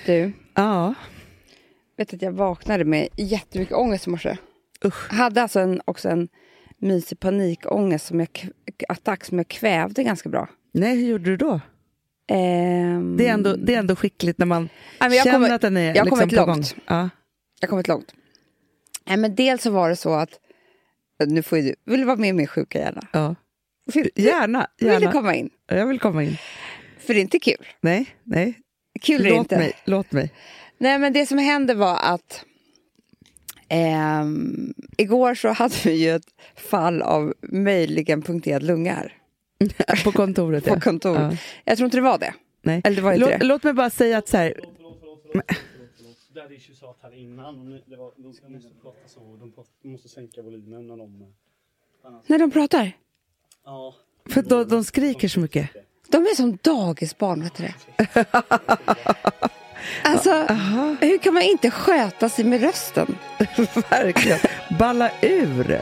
Du, Ja. vet att jag vaknade med jättemycket ångest i morse. Usch. Jag hade alltså också en mysig panikångest attack som jag kvävde ganska bra. Nej, hur gjorde du då? Det är ändå skickligt när man känner att den är jag liksom kommit på långt. gång. Ja. Jag har kommit långt. Men dels så var det så att nu får du, vill du vara med i min sjuka hjärna? Ja. Gärna. Vill du komma in? Jag vill komma in. För det är inte kul. Nej. Kul är det inte. Låt mig. Nej, men det som hände var att igår så hade vi ju ett fall av möjligen punkterad lungar. På kontoret. På kontor. Ja. Jag tror inte det var det. Nej. Eller det var inte det. Låt mig bara säga att så här... Där det sa att här innan, de måste prata så, de måste sänka volymen när de... När de pratar? Ja. För de skriker så mycket. De är som dagisbarn, vet du det? Alltså, hur kan man inte sköta sig med rösten? Verkligen. Balla ur.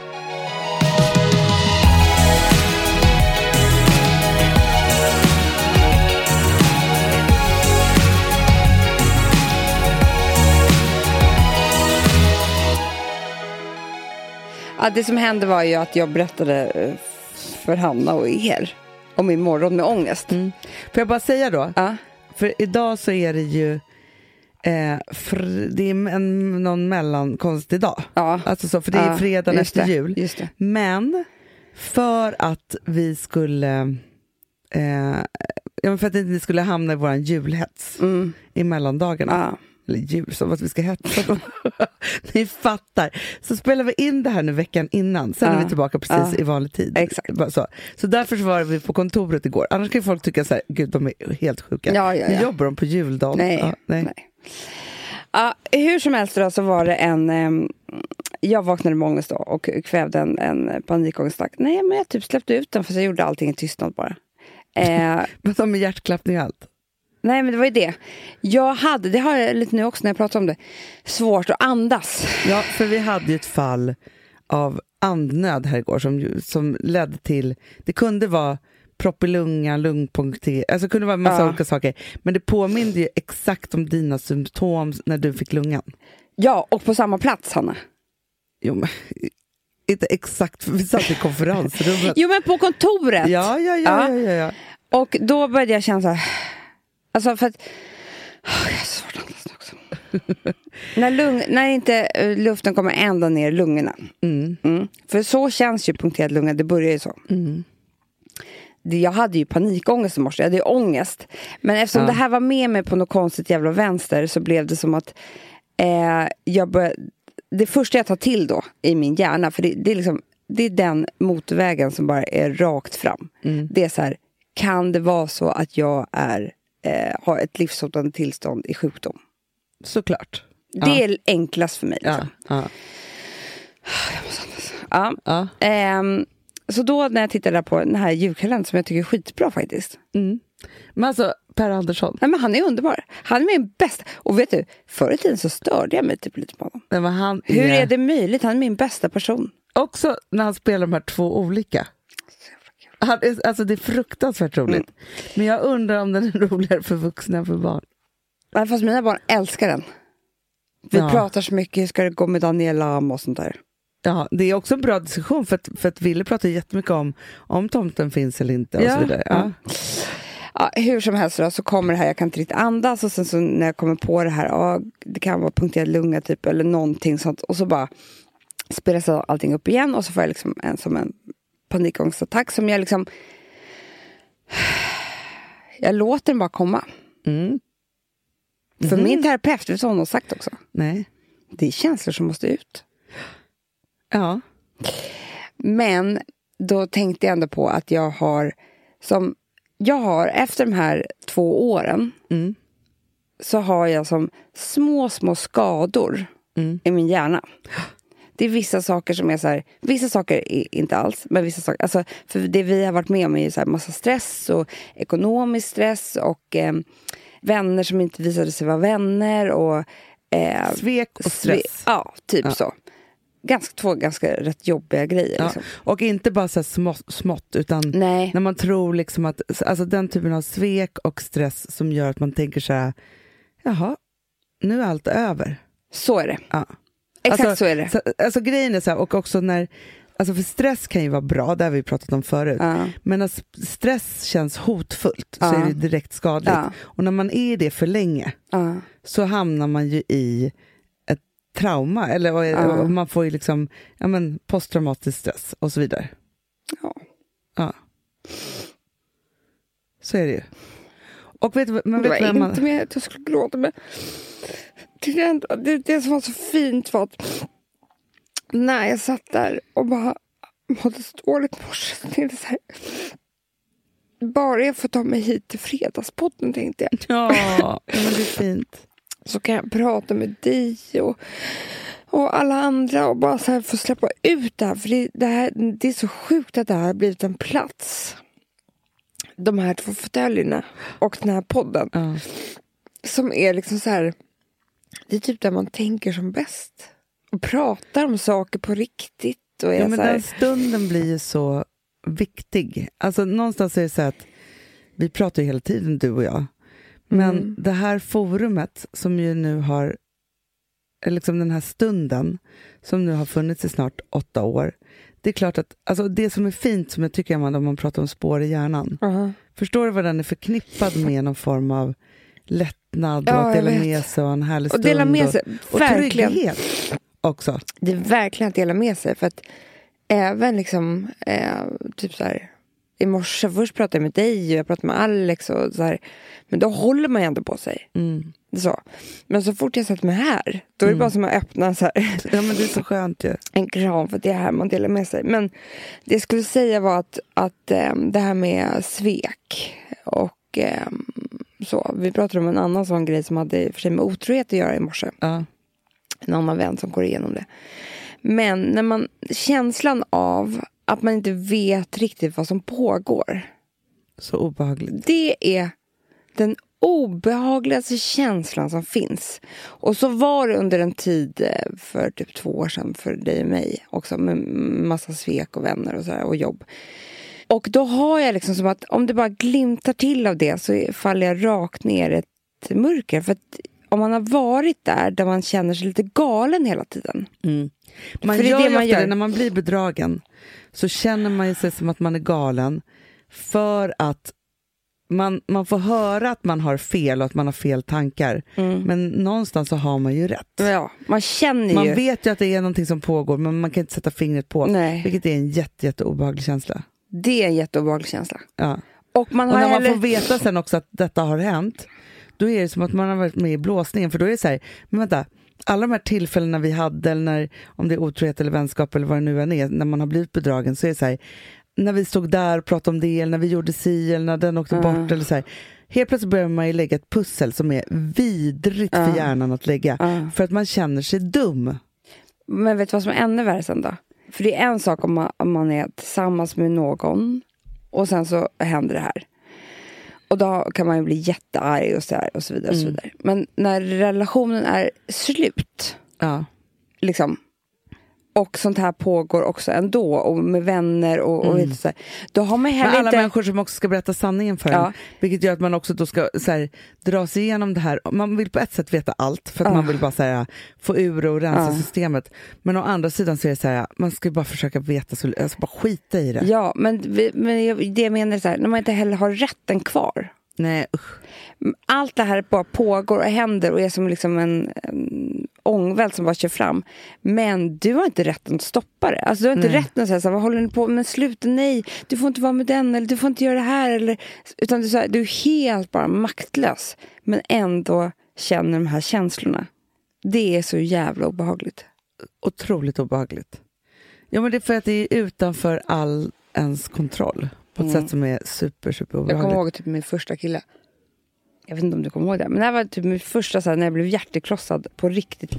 Ja, det som hände var ju att jag berättade för Hanna och er om min morgon med ångest. Får jag bara säga då? Ja. För idag så är det ju det är någon mellankonst idag. Ja. Alltså så, för det är fredagen efter jul. Just det. Men för att vi skulle för att vi skulle hamna i våran julhets i mellandagarna. Ja. Eller jul, som att vi ska hetsa. Ni fattar. Så spelar vi in det här nu veckan innan. Sen är vi tillbaka precis i vanlig tid. Exakt. Så därför så var vi på kontoret igår. Annars kan folk tycka så här, gud, de är helt sjuka. Ja. Nu jobbar de på juldagen. Nej. Ja, hur som helst då, så var det jag vaknade med ångest då och kvävde en panikångestattack. Nej, men jag typ släppte ut den för jag gjorde allting i tystnad bara. Men de med hjärtklappning och allt. Nej, men det var ju det. Det har jag lite nu också när jag pratar om det, svårt att andas. Ja, för vi hade ju ett fall av andnöd här igår som ledde till, det kunde vara propp i lungan, lungpunktering, alltså det kunde vara en massa olika saker. Men det påminner ju exakt om dina symptom när du fick lungan. Ja, och på samma plats, Hanna. Jo, men inte exakt, för vi satt i konferensrummet. Jo, men på kontoret. Ja. Och då började jag känna så här, alltså för att jag är så svårt att andas också. när inte luften kommer ända ner i lungorna. För så känns ju punkterad lunga, det börjar ju så. Jag hade ju panikångest i morse, jag hade ju ångest. Men eftersom det här var med mig på något konstigt jävla vänster, så blev det som att det första jag tar till då i min hjärna, för det är liksom, det är den motorvägen som bara är rakt fram. Det är så här, kan det vara så att jag har ett livshotande tillstånd i sjukdom? Såklart. Det är enklast för mig. Liksom. Ja. Jag måste andas. Så då när jag tittade på den här julkalendern, som jag tycker är skitbra faktiskt. Men alltså, Per Andersson. Nej, men han är underbar. Han är min bästa. Och vet du, förr i tiden så störde jag mig typ lite på honom. Nej, men hur är det möjligt? Han är min bästa person. Också när han spelar de här två olika. Alltså det är fruktansvärt roligt. Men jag undrar om den är roligare för vuxna än för barn. Nej, fast mina barn älskar den. Vi pratar så mycket, hur ska det gå med Daniela och sånt där. Ja, det är också en bra diskussion för att Ville pratar jättemycket om tomten finns eller inte och så vidare. Ja, hur som helst då, så kommer det här, jag kan inte riktigt andas, och sen så när jag kommer på det här, det kan vara punkterad lunga typ eller någonting sånt, och så bara spelas allting upp igen, och så får jag liksom en panikångestattack som jag liksom jag låter den bara komma. För min terapeut, vet du vad hon har sagt också? Nej. Det är känslor som måste ut. Ja. Men då tänkte jag ändå på att jag har efter de här 2 åren så har jag som små skador i min hjärna. Det är vissa saker som är så här, vissa saker är inte alls, men vissa saker, alltså, för det vi har varit med om är ju så här massa stress och ekonomisk stress och vänner som inte visade sig vara vänner och svek och stress. Så. Två ganska rätt jobbiga grejer. Liksom. Och inte bara så här smått, utan när man tror liksom att, alltså den typen av svek och stress som gör att man tänker så här, jaha, nu är allt över. Så är det. Ja. Exakt så är det. Alltså grejen är så här, och också när, alltså för stress kan ju vara bra, det har vi pratat om förut. Men när stress känns hotfullt så är det direkt skadligt. Och när man är det för länge så hamnar man ju i ett trauma, eller man får ju liksom posttraumatisk stress och så vidare. Ja. Så är det ju. Och vet man vet det var man... inte med att jag skulle gråta, men det som var så fint var att när jag satt där och bara mådde så dåligt i morse, så tänkte så här, bara jag får ta mig hit till fredagspodden, tänkte jag. Ja, men det är fint. Så kan jag prata med dig och alla andra och bara så här få släppa ut det här. För det är så sjukt att det här har blivit en plats. De här 2 fåtöljerna och den här podden. Som är liksom så här, det är typ där man tänker som bäst. Och pratar om saker på riktigt. Och men så här, den stunden blir ju så viktig. Alltså någonstans är det så att vi pratar ju hela tiden, du och jag. Men det här forumet som ju nu har, liksom den här stunden som nu har funnits i snart 8 år. Det är klart att, alltså det som är fint, som jag tycker om man pratar om spår i hjärnan. Förstår du vad den är förknippad med, någon form av lättnad och att dela med sig och en härlig stund. Och dela med sig, och verkligen. trygghet också. Det är verkligen att dela med sig, för att även liksom typ så här, i morse först pratade jag med dig och jag pratade med Alex och så här, men då håller man ju ändå på sig. Så. Men så fort jag sätter mig här, då är det bara som att öppna så här. Ja, men det är så skönt ju. En kram, för att det är här man delar med sig. Men det jag skulle säga var att det här med svek och så. Vi pratade om en annan sån grej som hade för sig med otrohet att göra i morse. En annan vän som går igenom det. Men när man, känslan av att man inte vet riktigt vad som pågår. Så obehagligt. Det är den obehagligaste känslan som finns. Och så var det under en tid för typ 2 år sedan för dig och mig också, med massa svek och vänner och så här, och jobb. Och då har jag liksom som att om det bara glimtar till av det så faller jag rakt ner i ett mörker. För att om man har varit där man känner sig lite galen hela tiden. Man gör det man gör. När man blir bedragen så känner man ju sig som att man är galen, för att man får höra att man har fel och att man har fel tankar. Men någonstans så har man ju rätt. Ja, man känner ju. Man vet ju att det är någonting som pågår, men man kan inte sätta fingret på. Nej. Vilket är en jätte obehaglig känsla. Det är en jätteobehaglig känsla. Ja. Och när man får veta sen också att detta har hänt, då är det som att man har varit med i blåsningen. För då är det så här, men vänta, alla de här tillfällena vi hade, eller när, om det är otrohet eller vänskap eller vad det nu än är, när man har blivit bedragen, så är det så här, när vi stod där och pratade om det, eller när vi gjorde si, eller när den åkte bort, eller så här. Helt plötsligt börjar man ju lägga ett pussel som är vidrigt för hjärnan att lägga, för att man känner sig dum. Men vet du vad som är ännu värre sen då? För det är en sak om man är tillsammans med någon och sen så händer det här. Och då kan man ju bli jättearg och så här och så vidare och så vidare. Men när relationen är slut, liksom, och sånt här pågår också ändå, och med vänner och så här, då har man heller alla inte... människor som också ska berätta sanningen för en, vilket gör att man också då ska så här, dra sig igenom det här. Man vill på ett sätt veta allt, för att man vill bara så här, få ur och rensa systemet. Men å andra sidan så är det så här, man ska bara försöka veta, så alltså bara skita i det. Ja, men det jag menar är så här, när man inte heller har rätten kvar. Nej, usch. Allt det här bara pågår och händer och är som liksom en ångvält som bara kör fram. Men du har inte rätten att stoppa det. Alltså du har inte rätten att säga så här, vad håller ni på med? Sluta, nej, du får inte vara med den, eller du får inte göra det här, eller, utan du är helt bara maktlös, men ändå känner de här känslorna. Det är så jävla obehagligt. Otroligt obehagligt. Ja, men det är för att det är utanför all ens kontroll. På ett sätt som är super obehagligt. Jag kommer ihåg typ min första kille. Jag vet inte om du kommer ihåg det. Men det här var typ min första så här, när jag blev hjärtekrossad på riktigt.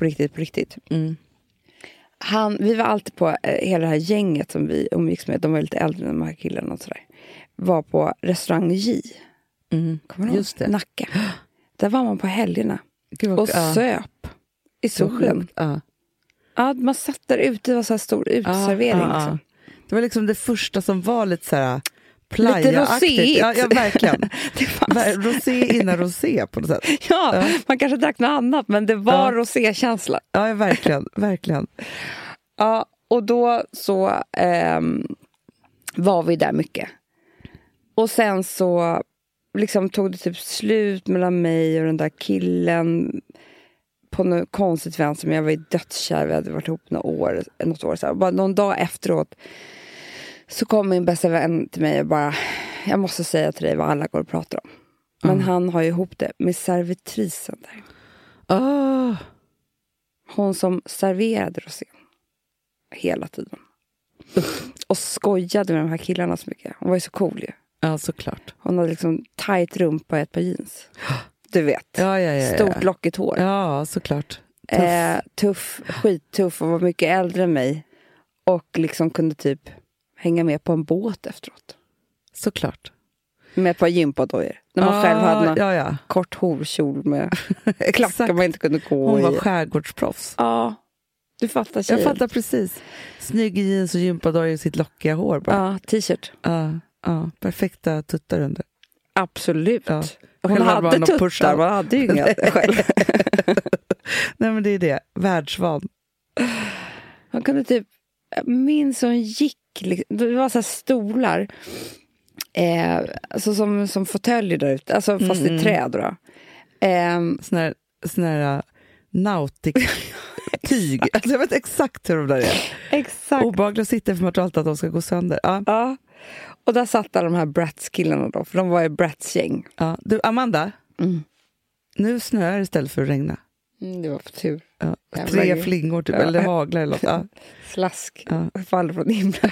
Vi var alltid på hela det här gänget som vi umgicks med. De var lite äldre än de här killarna och sådär. Var på restaurang J. Kommer du ihåg? Just det. Nacka. Där var man på helgerna. Och söp i solen. Ja, man satt där ute. Det var så här stor utservering. Liksom. Det var liksom det första som var lite så här playa-aktigt. roséigt. Ja, verkligen. Det fanns... Rosé innan rosé på något sätt. Ja, man kanske drack något annat, men det var rosékänsla. Ja, verkligen, verkligen. Ja, och då så var vi där mycket. Och sen så liksom tog det typ slut mellan mig och den där killen på något konstigt vänster, men jag var ju dödskär, vi hade varit ihop något år så här. Bara någon dag efteråt så kom min bästa vän till mig och bara, jag måste säga till dig vad alla går och pratar om. Men han har ju ihop det med servitrisen där. Hon som serverade rosén hela tiden. Och skojade med de här killarna så mycket. Hon var ju så cool ju. Ja, såklart. Hon hade liksom tight rumpa och ett par jeans. Du vet. Ja. Stort lockigt hår. Ja, såklart. Tuff, skittuff och var mycket äldre än mig. Och liksom kunde typ hänga med på en båt efteråt. Såklart. Med ett par gympadojor. När man själv hade någon kort horkjol med klackar man inte kunde gå Hon i. var skärgårdsproffs. Ja, du fattar tjejen. Jag fattar precis. Snygg jeans och gympadojor i sitt lockiga hår bara. Ja, t-shirt. Ja, perfekta tuttar under. Absolut. Ja. Hon hade tuttar, man hade ju inga själv. Nej, men det är det. Världsvan. Han kunde typ, jag minns hon gick, det var så här stolar. Alltså som fåtöljer där ute, alltså fast i träd då. Sån här nautic-tyg. Alltså, jag vet exakt hur de där är. Exakt. Obehagligt att sitta för man tror alltid att de ska gå sönder. Ja. Och där satt de här Bratz-killarna då, för de var ju Bratz-gäng. Ja. Du, Amanda. Nu snöar istället för att regna. Det var för tur. Ja. 3 flingor typ, eller haglar eller något. Ja. Slask. Faller från himlen.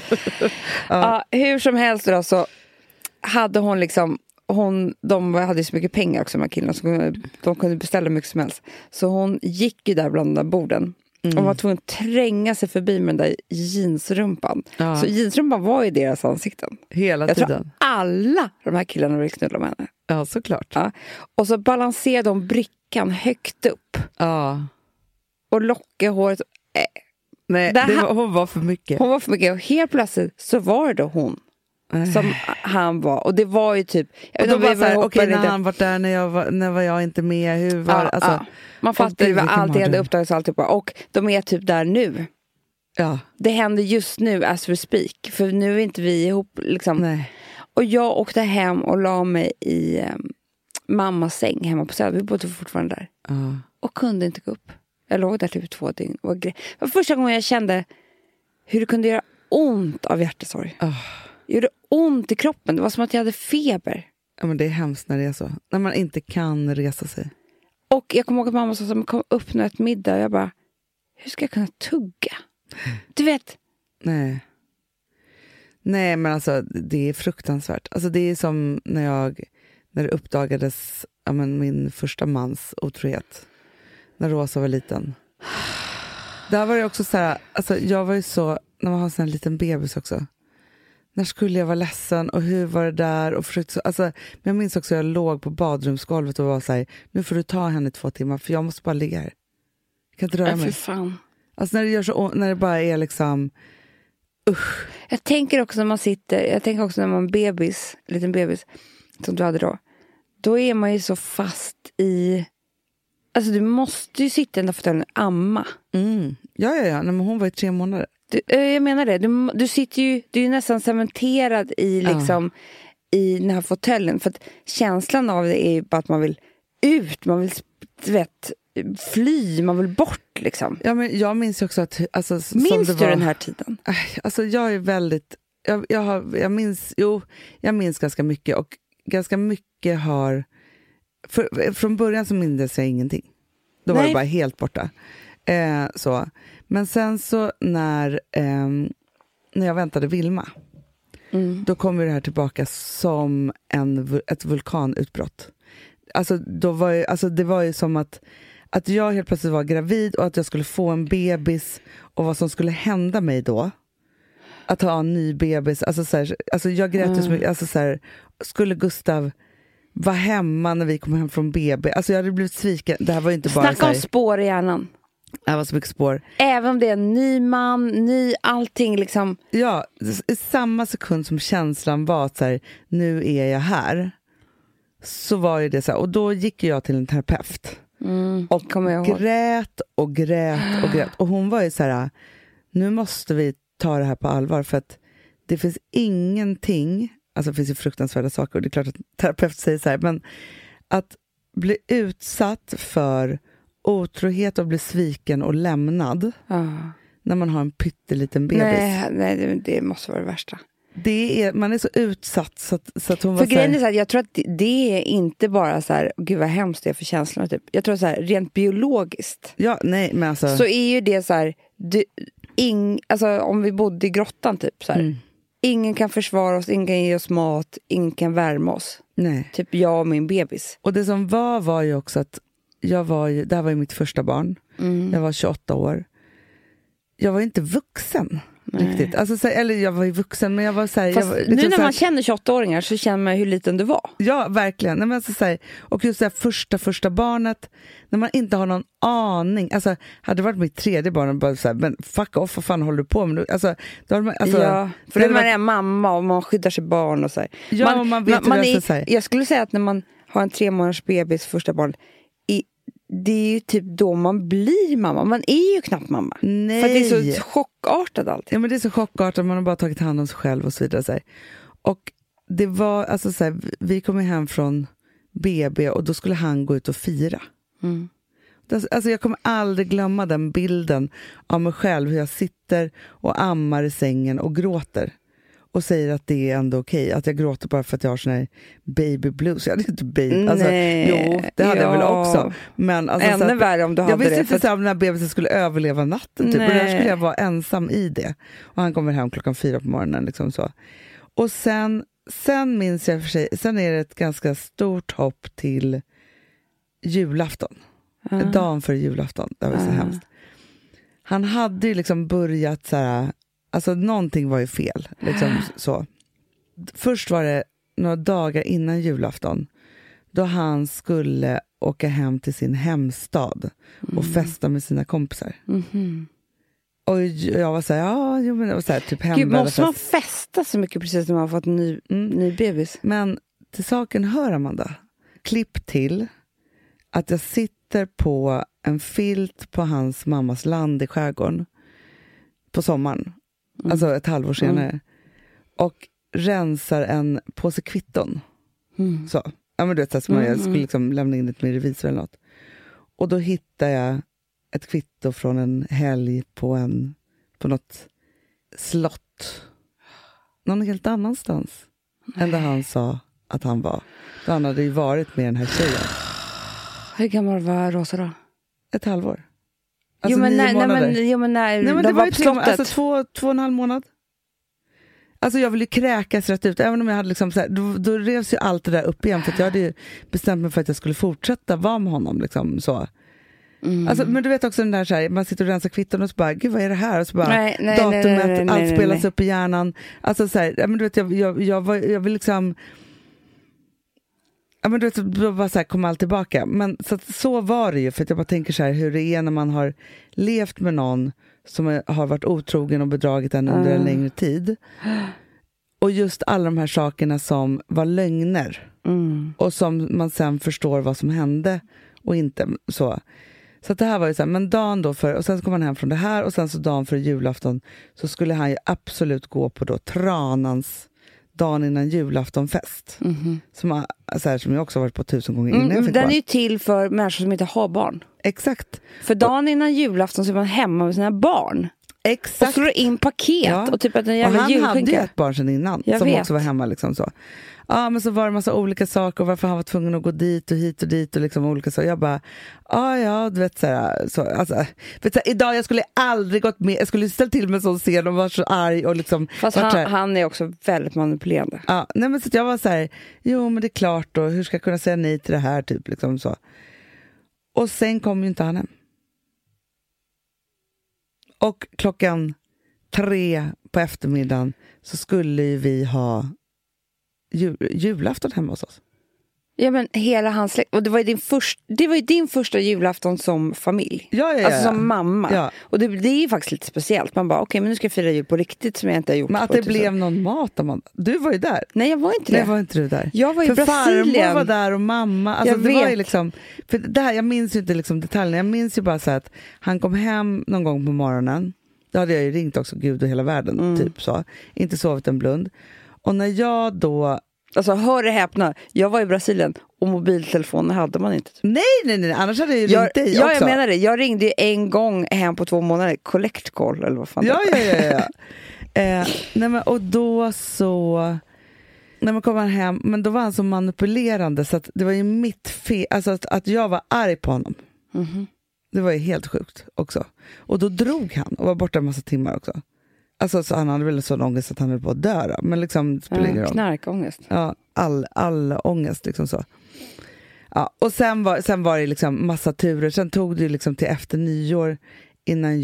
Hur som helst då, så hade hon liksom, de hade så mycket pengar också, de här killarna, så de kunde beställa mycket som helst. Så hon gick ju där bland de där borden. Och var tvungen att tränga sig förbi med den där jeansrumpan. Så jeansrumpan var ju deras ansikten. Hela jag tiden. Tror alla de här killarna ville knulla med henne. Ja, såklart. Ja. Och så balanserade de brickan högt upp. Ja. Och lockade håret. Nej, hon var för mycket. Hon var för mycket. Och helt plötsligt så var det då hon. Som han var. Och det var ju typ... när han var där, när var jag inte med? Hur var alltså, man fattar ju vad allting hade uppdagats alltihopa. Och de är typ där nu. Ja. Det händer just nu as we speak. För nu är inte vi ihop liksom. Nej. Och jag åkte hem och la mig i mammas säng hemma på Söder. Vi bodde fortfarande där. Och kunde inte gå upp. Jag låg där typ 2 dygn. Det var första gången jag kände hur det kunde göra ont av hjärtesorg. Det gjorde ont i kroppen. Det var som att jag hade feber. Ja, men det är hemskt när det är så. När man inte kan resa sig. Och jag kommer ihåg att mamma sa att kom upp nu ett middag. Och jag bara, hur ska jag kunna tugga? Du vet. Nej, men alltså det är fruktansvärt. Alltså det är som när det uppdagades min första mans otrohet. När Rosa var liten. Där var det också så här, alltså jag var ju så, när man har en sån här liten bebis också. När skulle jag vara ledsen och hur var det där och försökte så, alltså, men jag minns också att jag låg på badrumsgolvet och var så här, nu får du ta henne 2 timmar för jag måste bara ligga här. Jag kan inte röra mig. För fan. Alltså när det gör så, när det bara är liksom usch. Jag tänker också när man är en bebis, en liten bebis som du hade då är man ju så fast i, alltså du måste ju sitta i den där fåtöljen och amma. Ja. Nej, men hon var ju 3 månader. Jag menar det. Du sitter ju, du är ju nästan cementerad i liksom i den här fåtöljen. För att känslan av det är ju bara att man vill ut, man vill fly, man vill bort liksom. Ja, men jag minns ju också att alltså, minns du den här tiden? Alltså jag är väldigt jag minns ganska mycket och ganska mycket har från början så minns jag ingenting. Då var det bara helt borta. Så. Men sen så när jag väntade Vilma då kom ju det här tillbaka som ett vulkanutbrott. Alltså, det var ju som att jag helt plötsligt var gravid och att jag skulle få en bebis och vad som skulle hända mig då. Att ha en ny bebis. Alltså jag grät så mycket. Alltså så här, skulle Gustav vara hemma när vi kom hem från BB? Alltså jag hade blivit sviken. Det här var ju inte bara snacka om spår i hjärnan. Det var så mycket spår. Även om det är en ny man, ny allting liksom. Ja, i samma sekund som känslan var att så här, nu är jag här. Så var ju det så här, och då gick jag till en terapeut. Och grät. Och hon var ju så här, nu måste vi ta det här på allvar, för att det finns ingenting, alltså det finns ju fruktansvärda saker, och det är klart att terapeut säger så här, men att bli utsatt för otrohet och bli sviken och lämnad när man har en pytteliten bebis. Nej, det måste vara det värsta. Man är så utsatt så att hon för var grejen är så här, jag tror att det är inte bara så här, gud vad hemskt det är för känslorna typ. Jag tror så här, rent biologiskt. Ja, nej, men alltså, så är ju det så här, alltså om vi bodde i grottan typ så här. Ingen kan försvara oss, ingen kan ge oss mat, ingen kan värma oss. Nej. Typ jag och min bebis. Och det som var ju också att det här var ju mitt första barn. Jag var 28 år. Jag var inte vuxen. Riktigt. Alltså, eller jag var ju vuxen, men jag var så här, fast jag var, nu när man känner 28-åringar så känner man hur liten du var. Ja, verkligen. Nej, men alltså, så här, och just det här första barnet, när man inte har någon aning. Alltså, hade det varit mitt tredje barn och bara så här, men fuck off, vad fan håller du på med? Alltså, ja, för när man är mamma och man skyddar sig barn och så här. Ja, man vet man är, så här. Jag skulle säga att när man har en 3 månaders bebis första barn, det är ju typ då man blir mamma. Man är ju knappt mamma. Nej. För det är så chockartat allt. Ja, men det är så chockartat. Man har bara tagit hand om sig själv och så vidare. Så här. Och det var, alltså så här, vi kom hem från BB och då skulle han gå ut och fira. Alltså jag kommer aldrig glömma den bilden av mig själv. Hur jag sitter och ammar i sängen och gråter. Och säger att det är ändå okej. Att jag gråter bara för att jag har sån här baby blues. Jag hade inte baby. Alltså, jo, det hade jag väl också. Men, alltså, ännu värre om du hade det. Jag visste inte att den här bebisen skulle överleva natten. Typ. Och där skulle jag vara ensam i det. Och han kommer hem 4 på morgonen. Liksom så. Och sen minns jag för sig. Sen är det ett ganska stort hopp till julafton. Dagen för julafton. Det var så hemskt. Han hade ju liksom börjat så här. Alltså någonting var ju fel. Liksom, så. Först var det några dagar innan julafton. Då han skulle åka hem till sin hemstad. Och festa med sina kompisar. Och jag var så här, men det var så här, typ Gud, måste man festa så mycket precis när man har fått en ny bebis? Men till saken hör, Amanda. Klipp till att jag sitter på en filt på hans mammas land i skärgården. På sommaren. Alltså ett halvår senare. Och rensar en påse kvitton. Så. Ja, men du vet, så jag skulle liksom lämna in ett med revisor eller något. Och då hittar jag ett kvitto från en helg på något slott. Någon helt annanstans. Än där han sa att han var. Då han hade ju varit med den här tjejen. Hur gammal var Rosa då? Ett halvår. Alltså nej, men det var ju 2,5 månad. Alltså jag ville ju kräkas rätt ut. Även om jag hade liksom så här, då revs ju allt det där upp igen. För att jag hade ju bestämt mig för att jag skulle fortsätta vara med honom liksom, så. Alltså, men du vet också den där så här, man sitter och rensar kvitton och så bara, gud vad är det här? Och så bara, datumet, allt spelas upp i hjärnan. Alltså så här, men du vet, jag vill liksom. Ja, men du vet, då bara så här, kom allt tillbaka. Men så var det ju, för att jag bara tänker så här, hur det är när man har levt med någon som har varit otrogen och bedragit en under en längre tid. Och just alla de här sakerna som var lögner. Och som man sen förstår vad som hände och inte så. Så att det här var ju så här, men dagen då och sen så kom han hem från det här och sen så dagen för julafton så skulle han ju absolut gå på då Tranans dagen innan julaftonfest. Som jag också har varit på 1000 gånger innan. Den är ju till för människor som inte har barn. Exakt. För dagen innan julafton så är man hemma med sina barn. Exakt. Och slår in paket. Och typ att en jävla julskinka. Och han hade ju ett barn sedan innan. Jag som vet. också var hemma liksom så. Ja, men så var det en massa olika saker och varför han var tvungen att gå dit och hit och dit och liksom olika saker. Jag bara, du vet så alltså, vet så här, idag jag skulle aldrig gått med, jag skulle ställa till med en sån scen och var så arg och liksom. Fast han är också väldigt manipulerande. Ja, nej men så jag var så här, jo men det är klart då, hur ska jag kunna säga nej till det här typ liksom så. Och sen kom ju inte han hem. Och 3:00 på eftermiddagen så skulle vi ha julafton hemma hos oss. Ja, men hela hans släkt. Och det var ju din första julafton som familj. Ja. Alltså som mamma. Ja. Och det är ju faktiskt lite speciellt. Man bara, okej, men nu ska jag fira jul på riktigt som jag inte har gjort. Men att det blev någon mat, Amanda. Du var ju där. Nej, jag var inte det. Nej, var inte du där? Jag var i för Brasilien. Farmor var där och mamma. Alltså, Jag det var ju vet. liksom, för det här, jag minns ju inte liksom detaljerna. Jag minns ju bara så att han kom hem någon gång på morgonen. Då hade jag ju ringt också Gud och hela världen. Typ så. Inte sovit en blund. Och när jag då... Alltså, hör det häpna. Jag var i Brasilien och mobiltelefoner hade man inte. Nej. Annars hade jag ju ringt dig också. Ja, jag menar det. Jag ringde ju en gång hem på 2 månader. Collect call, eller vad fan det är. Ja. Nej, men, och då så... När man kom hem, men då var han så manipulerande så att det var ju mitt fel. Alltså att jag var arg på honom. Mm-hmm. Det var ju helt sjukt också. Och då drog han och var borta en massa timmar också. Alltså så han hade väl sån ångest att han höll på att dö. Men liksom, det spelar ingen roll. Knarkångest. Ja, all ångest liksom så. Ja, och sen var det liksom massa turer. Sen tog det liksom till efter nyår innan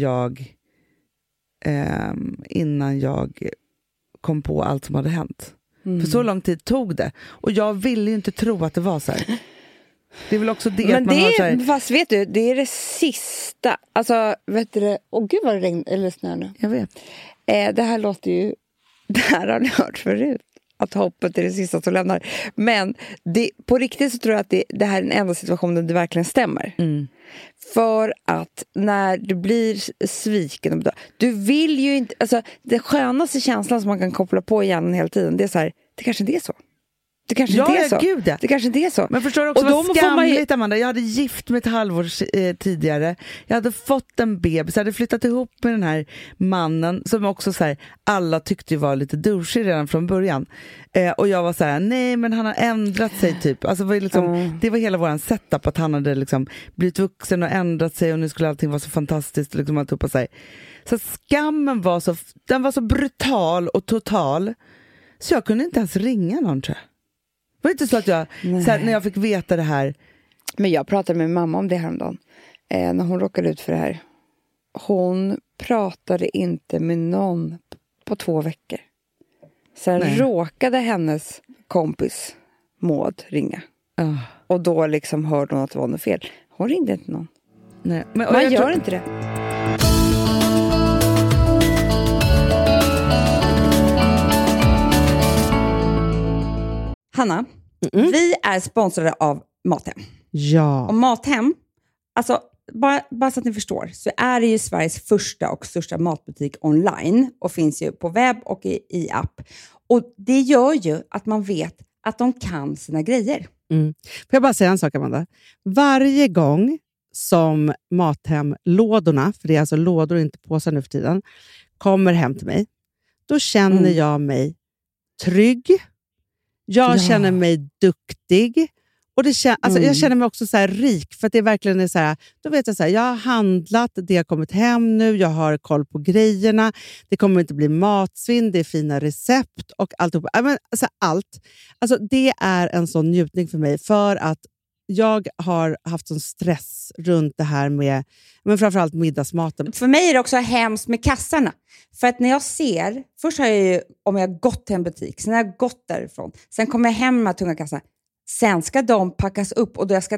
jag kom på allt som hade hänt. För så lång tid tog det. Och jag ville ju inte tro att det var så här. Det är väl också det men att man har så här... Fast vet du, det är det sista. Alltså, vet du, gud vad det regn eller snö nu. Jag vet. Det här låter ju... Det här har ni hört förut. Att hoppet är det sista som lämnar. Men på riktigt så tror jag att det här är den enda situationen det verkligen stämmer. För att när du blir sviken, du vill ju inte... Alltså, det skönaste känslan som man kan koppla på hjärnan hela tiden, det är så här, det kanske inte är så. Det kanske inte är så. Gud, ja. Det kanske inte är så. Men förstår du också och då vad skamligt, Amanda? Jag hade gift mig ett halvår tidigare. Jag hade fått en bebis. Jag hade flyttat ihop med den här mannen som också så här, alla tyckte var lite douchig redan från början. Och jag var så här, nej men han har ändrat sig typ. Alltså, det var hela våran setup att han hade liksom blivit vuxen och ändrat sig och nu skulle allting vara så fantastiskt. Liksom alltid på sig. Så skammen var så brutal och total så jag kunde inte ens ringa någon, tror jag. Det var inte så att jag, när jag fick veta det här. Men jag pratade med mamma om det häromdagen. När hon råkade ut för det här. Hon pratade inte med någon på 2 veckor. Sen råkade hennes kompis Maud ringa. Och då liksom hörde hon att det var något fel. Hon ringde inte någon. Nej. Man gör inte det. Hanna, vi är sponsrade av Mathem. Ja. Och Mathem, alltså bara så att ni förstår, så är det ju Sveriges första och största matbutik online och finns ju på webb och i app. Och det gör ju att man vet att de kan sina grejer. Får jag bara säga en sak, Amanda? Varje gång som Mathem-lådorna, för det är alltså lådor och inte påsar nu för tiden, kommer hem till mig, då känner jag mig trygg. Jag känner mig duktig. Och jag känner mig också så här rik. För att det verkligen är så här, då vet jag så här, jag har handlat, det har kommit hem nu, jag har koll på grejerna. Det kommer inte bli matsvinn, det är fina recept och allt. Allt. Alltså det är en sån njutning för mig. För att jag har haft sån stress runt det här med, men framförallt middagsmaten. För mig är det också hemskt med kassarna. För att när jag ser, först har jag ju, om jag gått till en butik, sen har jag gått därifrån. Sen kommer jag hem med tunga kassar. Sen ska de packas upp och då jag ska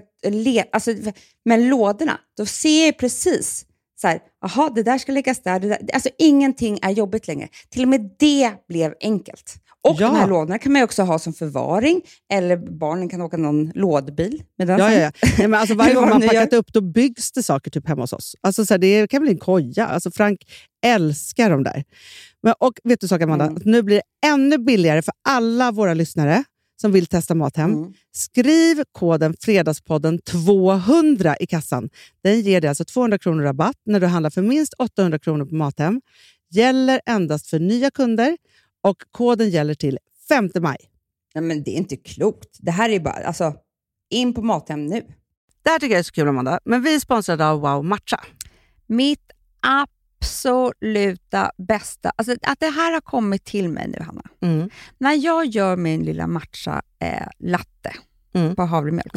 men lådorna, då ser jag precis så här, aha, det där ska läggas där, det där. Alltså ingenting är jobbigt längre. Till och med det blev enkelt. Och de här lådorna kan man ju också ha som förvaring. Eller barnen kan åka någon lådbil med den. Ja. Nej, men alltså, varje gång man packat upp, då byggs det saker typ hemma hos oss. Alltså, så här, det kan bli en koja. Alltså, Frank älskar de där. Men, och vet du, Amanda, nu blir det ännu billigare för alla våra lyssnare som vill testa Mathem. Skriv koden Fredagspodden 200 i kassan. Den ger dig alltså 200 kronor rabatt när du handlar för minst 800 kronor på Mathem. Gäller endast för nya kunder och koden gäller till 5 maj. Nej, men det är inte klokt. Det här är bara, alltså, in på Mathem nu. Det här tycker jag är så kul, Amanda. Men vi är sponsrade av Wow Matcha. Mitt absoluta bästa. Alltså att det här har kommit till mig nu, Hanna. När jag gör min lilla matcha latte på havremjölk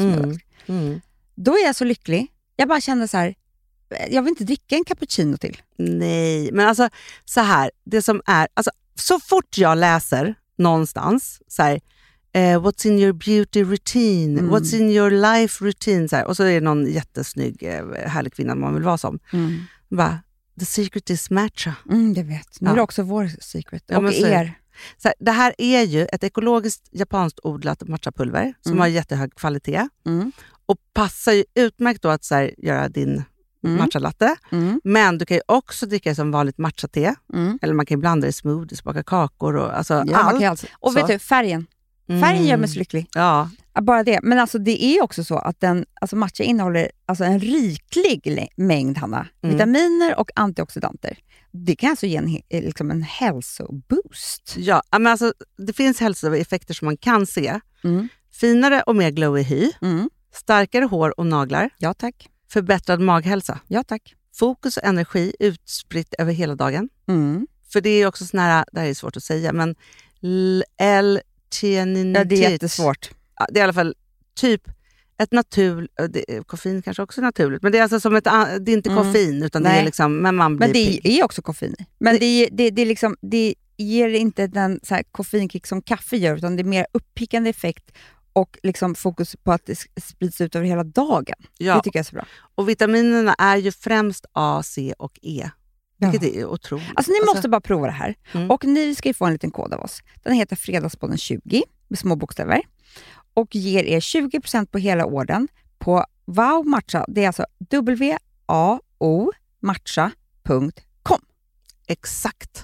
då är jag så lycklig. Jag bara känner så här, jag vill inte dricka en cappuccino till. Nej, men alltså så här, det som är, alltså så fort jag läser någonstans så här, what's in your beauty routine? What's in your life routine? Så här. Och så är det någon jättesnygg, härlig kvinna man vill vara som. Bara, the secret is matcha. Jag vet. Nu är det också vår secret. Ja, och er. Så här, det här är ju ett ekologiskt japanskt odlat matchapulver som har jättehög kvalitet. Och passar ju utmärkt då att så här, göra din matcha-latte. Men du kan ju också dricka det som vanligt matcha-te. Eller man kan ju blanda det i smoothies, baka kakor och alltså allt. Och vet du, färgen. Färgen gör mig så lycklig. Ja. Bara det. Men alltså det är också så att matcha innehåller alltså en riklig mängd, Hanna, vitaminer och antioxidanter. Det kan alltså ge en hälsoboost. Ja, men alltså det finns hälsoeffekter som man kan se. Finare och mer glowy hy. Starkare hår och naglar. Ja, tack. Förbättrad maghälsa. Ja, tack. Fokus och energi utspritt över hela dagen. För det är också sån här, det här är svårt att säga, men L-theaninitet. Ja, det är jättesvårt. Ja, det är i alla fall typ ett koffein kanske också är naturligt, men det är alltså som det är inte koffein utan det är liksom, men man blir det är också koffein. Men det är liksom, det ger inte den så här koffeinkick som kaffe gör, utan det är mer uppickande effekt och liksom fokus på att det sprids ut över hela dagen. Ja. Det tycker jag är så bra. Och vitaminerna är ju främst A, C och E. Vilket är otroligt. Alltså ni måste bara prova det här. Och ni ska ju få en liten kod av oss. Den heter Fredagspodden 20 med små bokstäver. Och ger er 20% på hela orden på Wow Matcha. Det är alltså WAO matcha.com. Exakt.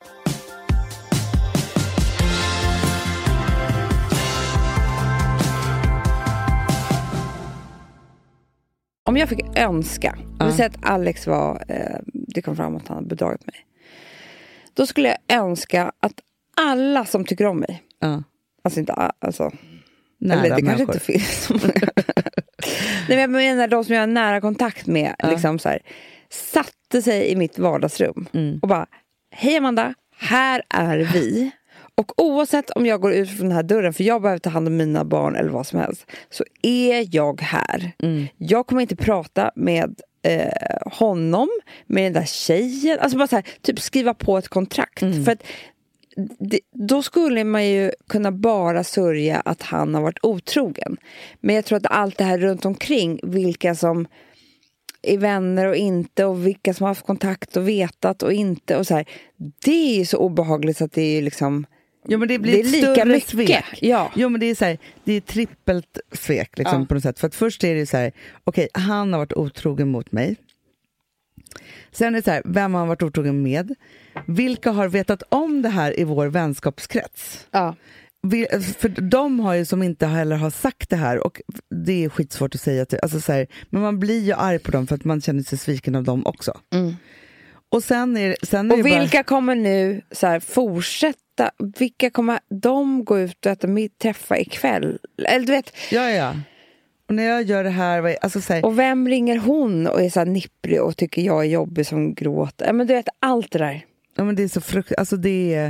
Om jag fick önska, jag vill säga att Alex det kom fram att han hade bedragit mig. Då skulle jag önska att alla som tycker om mig, alltså inte alltså, nära eller det människor. kanske inte finns. Nej, men jag menar de som jag har nära kontakt med, liksom så här, satte sig i mitt vardagsrum och bara, hej Amanda, här är vi. Och oavsett om jag går ut från den här dörren, för jag behöver ta hand om mina barn eller vad som helst, så är jag här. Jag kommer inte prata med honom, med den där tjejen. Alltså bara så här, typ skriva på ett kontrakt. För att då skulle man ju kunna bara sörja att han har varit otrogen. Men jag tror att allt det här runt omkring, vilka som är vänner och inte, och vilka som har haft kontakt och vetat och inte, och så här, det är ju så obehagligt så att det är liksom, jo, men det blir det är lika mycket svek. Ja. Jo, men det är så här, det är trippelt svek liksom, på något sätt. För att först är det så här, okej, han har varit otrogen mot mig. Sen är det så här, vem har han varit otrogen med? Vilka har vetat om det här i vår vänskapskrets? Ja. För de har ju som inte heller har sagt det här, och det är skitsvårt att säga till, alltså så här, men man blir ju arg på dem för att man känner sig sviken av dem också. Och sen är och vilka kommer nu så här fortsätta, vilka kommer de gå ut och äta träffa ikväll, eller du vet. Ja. Och när jag gör det här, alltså så här, och vem ringer hon och är så här nipprig och tycker jag är jobbig som gråter. Men du vet, allt det där. Ja, men det är så alltså det är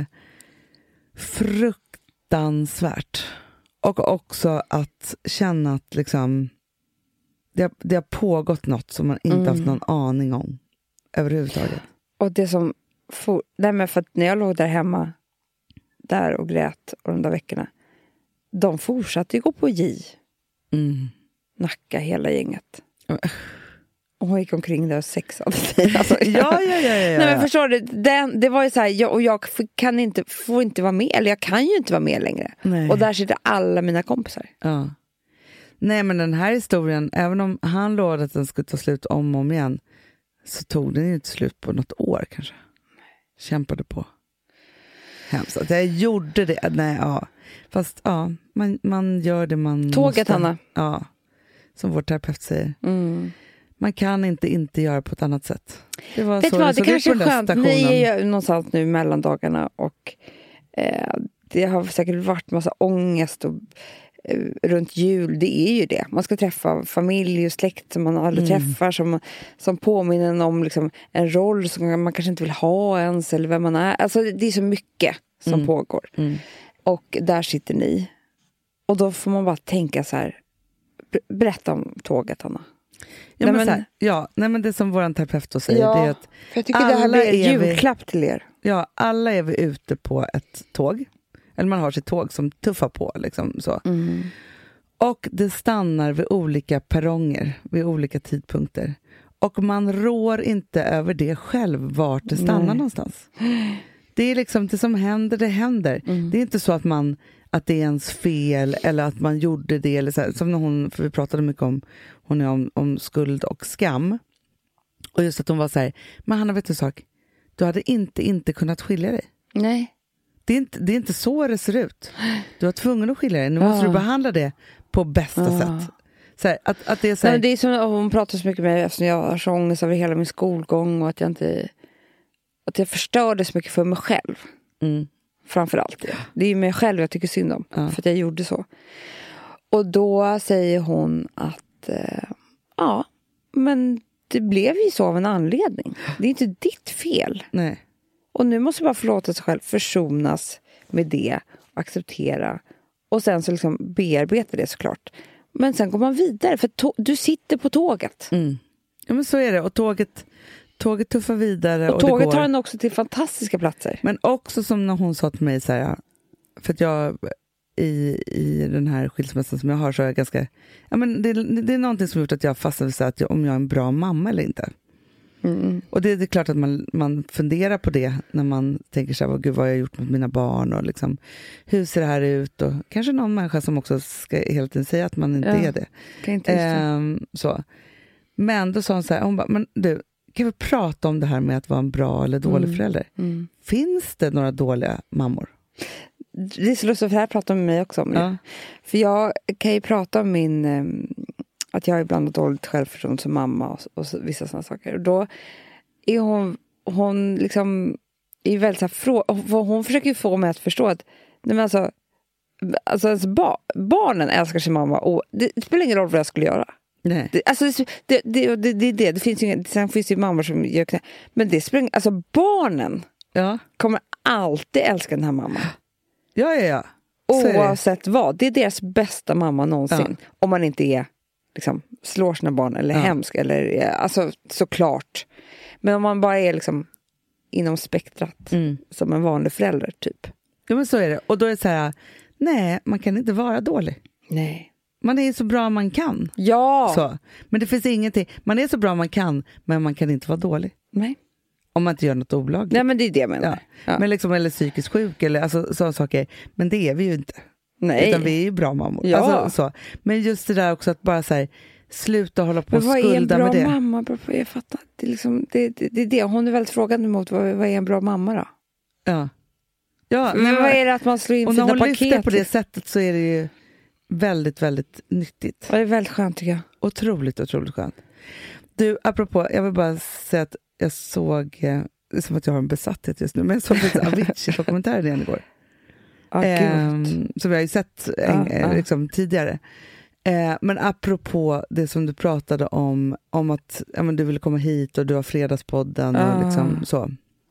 fruktansvärt. Och också att känna att liksom det har pågått något som man inte haft någon aning om överhuvudtaget. Och det som nej, men för att när jag låg där hemma där och grät och de där veckorna, de fortsatte ju gå på J. Nacka hela gänget. Och hon gick omkring där och sexade sig. Alltså, ja. Nej, men förstår du, det var ju så här, jag får inte vara med, eller jag kan ju inte vara med längre. Nej. Och där sitter alla mina kompisar. Ja. Nej, men den här historien, även om han lovade att den skulle ta slut om och om igen, så tog den ju inte slut på något år kanske. Kämpade på. Hemskt. Jag gjorde det. Nej, ja. Fast ja, man gör det man tåget måste. Hanna. Ja, som vår terapeut säger. Man kan inte göra på ett annat sätt. Det var vet så vad, det kanske är skönt. stationen. Ni är ju någonstans nu mellan dagarna, och det har säkert varit massa ångest och runt jul, det är ju det. Man ska träffa familj och släkt som man aldrig träffar, som påminner en om liksom en roll som man kanske inte vill ha ens, eller vem man är. Alltså det är så mycket som pågår. Och där sitter ni. Och då får man bara tänka så här, berätta om tåget, Anna. Ja, men så här, nej, men det som våran terapeut då säger, det är att för jag tycker det här blir julklapp till er. Ja, alla är vi ute på ett tåg. eller man har sitt tåg som tuffar på liksom så. Och det stannar vid olika perronger, vid olika tidpunkter. Och man rår inte över det själv, vart det stannar någonstans. Det är liksom det som händer, det händer. Det är inte så att det är ens fel eller att man gjorde det. Eller så här, som när för vi pratade mycket om skuld och skam. Och just att hon var så här, men Hanna, vet du en sak? Du hade inte kunnat skilja dig. Nej. Det är inte så det ser ut. Du var tvungen att skilja dig. Nu måste du behandla det på bästa sätt. Så här, att det är så här... Nej, det är som hon pratar så mycket med mig eftersom jag har så ångest över hela min skolgång och att jag förstörde så mycket för mig själv. Framförallt det. Det är ju mig själv jag tycker synd om. För att jag gjorde så. Och då säger hon att men det blev ju så av en anledning. Det är inte ditt fel. Nej. Och nu måste jag bara förlåta sig själv, försonas med det, acceptera och sen så liksom bearbeta det såklart. Men sen går man vidare för du sitter på tåget. Ja, men så är det. Och tåget tuffar vidare. Och tåget tar en också till fantastiska platser. Men också som när hon sa till mig så här, för att jag i den här skilsmässan som jag har så är jag ganska, ja men det är någonting som gjort att jag fastnade så att om jag är en bra mamma eller inte. Och det är klart att man funderar på det när man tänker så här, gud vad jag har gjort mot mina barn och liksom, hur ser det här ut och kanske någon människa som också ska hela tiden säga att man inte är det. Så. Men då sa hon så här, hon bara, men du, kan vi prata om det här med att vara en bra eller dålig förälder? Finns det några dåliga mammor? Det är så lustigt, för det här pratar med mig också om det. För jag kan ju prata om att jag ibland har dåligt självförtroende som mamma och vissa sådana saker. Och då är hon liksom är väldigt så här, hon försöker ju få mig att förstå att nej men alltså barnen älskar sin mamma och det spelar ingen roll vad jag skulle göra. Nej. Det finns ju sen finns det ju mammor som gör knä, men det spelar alltså barnen kommer alltid älska den här mamman. Ja. Oavsett vad. Det är deras bästa mamma någonsin. Om man inte är liksom, slår sina barn eller hemsk eller alltså såklart. Men om man bara är liksom inom spektrat som en vanlig förälder typ. Ja men så är det. Och då är det så här, nej, man kan inte vara dålig. Nej. Man är så bra man kan. Ja. Så. Men det finns ingenting. Man är så bra man kan, men man kan inte vara dålig. Nej. Om man inte gör något olagligt. Nej, men det är det jag menar. Ja. Men liksom, eller psykiskt sjuk eller alltså, sådana saker. Men det är vi ju inte. Nej. Utan vi är ju bra mammor. Ja. Alltså, så. Men just det där också att bara så här, sluta hålla på och skulda med det. Vad är en bra mamma? Jag fattar. Det är, liksom, det är det. Hon är väldigt frågande mot vad är en bra mamma då? Ja. Men vad är det att man slår in fina paket? Och när hon lyfter på det sättet så är det ju väldigt, väldigt nyttigt. Ja, det är väldigt skönt tycker jag. Otroligt skönt. Du, apropå, jag vill bara säga att jag såg, det är som att jag har en besatthet just nu, men jag såg lite Avicii-dokumentären igen igår. Som jag har ju sett liksom, tidigare. Men apropå det som du pratade om att du ville komma hit och du har Fredagspodden och liksom så.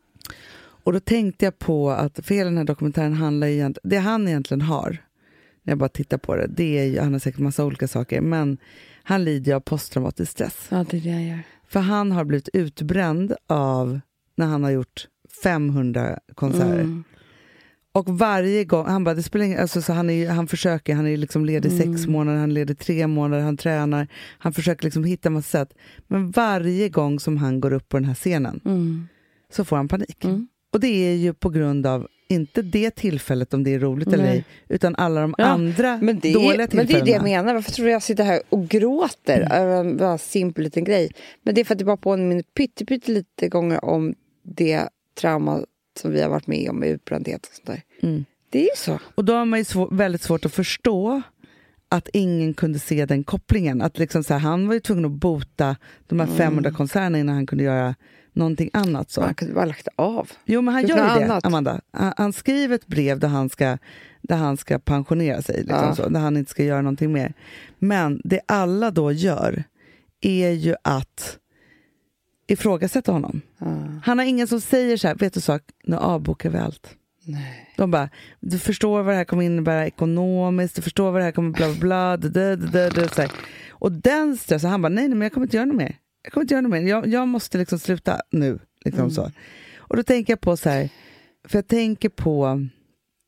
Och då tänkte jag på att för hela den här dokumentären handlar egentligen, det han egentligen har, när jag bara tittar på det, det är ju, han har säkert massa olika saker, men han lider av posttraumatisk stress. Ja, det är det jag gör. För han har blivit utbränd av när han har gjort 500 konserter. Och varje gång, han bara, det spelar ingen, alltså, så han försöker, han är liksom ledig 6 månader, han är ledig 3 månader, han tränar, han försöker liksom hitta massa sätt. Men varje gång som han går upp på den här scenen så får han panik. Och det är ju på grund av, inte det tillfället om det är roligt eller ej, utan alla de andra dåliga tillfällena. Men det är det jag menar, varför tror jag sitter här och gråter över en bara simpel liten grej? Men det är för att det bara påminner pytte lite gånger om det trauma som vi har varit med om med utbrändhet och sånt där. Det är ju så. Och då har man ju väldigt svårt att förstå att ingen kunde se den kopplingen. Att liksom så här, han var ju tvungen att bota de här 500 konserterna innan han kunde göra någonting annat. Så. Han kunde bara lagt av. Jo, men han gör ju det, Amanda. Han skriver ett brev där han ska pensionera sig. Liksom så, där han inte ska göra någonting mer. Men det alla då gör är ju att ifrågasätta honom. Han har ingen som säger så här, vet du sak, nu avbokar vi allt. Nej. De bara, du förstår vad det här kommer innebära ekonomiskt, du förstår vad det här kommer bla bla så här. Och den stressen, han bara, nej men jag kommer inte göra något mer. Jag måste liksom sluta nu. Liksom så. Och då tänker jag på så här, för jag tänker på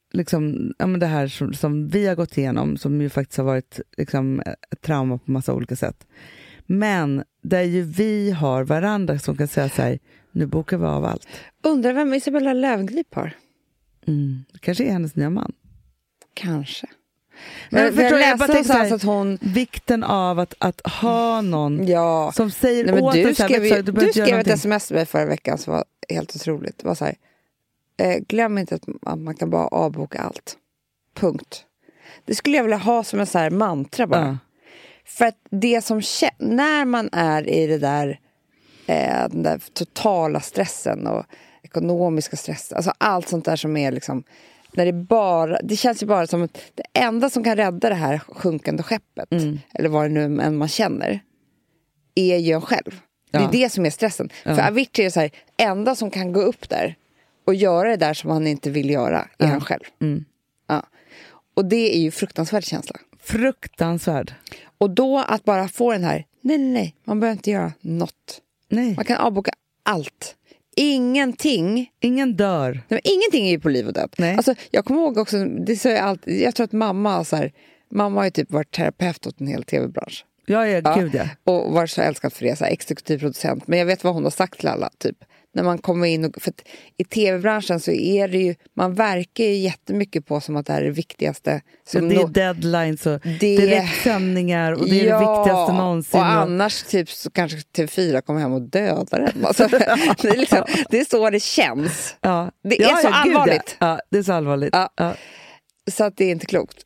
liksom, ja, men det här som vi har gått igenom, som ju faktiskt har varit liksom, ett trauma på massa olika sätt. Men där ju vi har varandra som kan säga så här, nu bokar vi av allt. Undrar vem Isabella Löwengrip har? Kanske är hennes nya man. Kanske. Men jag bara läste så att hon... vikten av att ha någon som säger nej, men åt du en så skrev, du skrev ett någonting. sms till mig förra veckan som var helt otroligt. Det var så här, glöm inte att man kan bara avboka allt. Punkt. Det skulle jag vilja ha som en så här mantra bara. Ja. För att det som när man är i det där den där totala stressen och ekonomiska stressen, alltså allt sånt där som är liksom, när det känns ju bara som att det enda som kan rädda det här sjunkande skeppet, eller vad det nu än man känner, är ju en själv. Det är det som är stressen. För Avicii är så här, enda som kan gå upp där och göra det där som han inte vill göra är han själv. Ja. Och det är ju fruktansvärd känsla. Fruktansvärd. Och då att bara få den här, nej, man behöver inte göra något. Nej. Man kan avboka allt. Ingenting. Ingen dör. Nej, men ingenting är ju på liv och död. Nej. Alltså, jag kommer ihåg också, det så jag alltid, jag tror att mamma har ju typ varit terapeut åt en hel tv-bransch. Gud ja. Och varit så älskad för det, så här, exekutiv producent. Men jag vet vad hon har sagt till alla, typ. När man kommer in och, för att i tv-branschen så är det ju, man verkar ju jättemycket på som att det här är det viktigaste. Som det är deadlines och direktsändningar och det är det viktigaste någonsin. Och annars typ så kanske TV4 kommer hem och dödar den. Alltså, det är så det känns. Ja. Det är så allvarligt. Ja, det är så allvarligt. Ja. Så att det är inte klokt.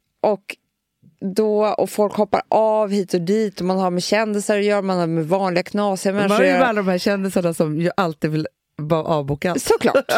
Och folk hoppar av hit och dit och man har med kändisar att göra, man har med vanliga knasiga människor. Man har ju alla de här kändisarna som ju alltid vill bara avboka allt. Såklart.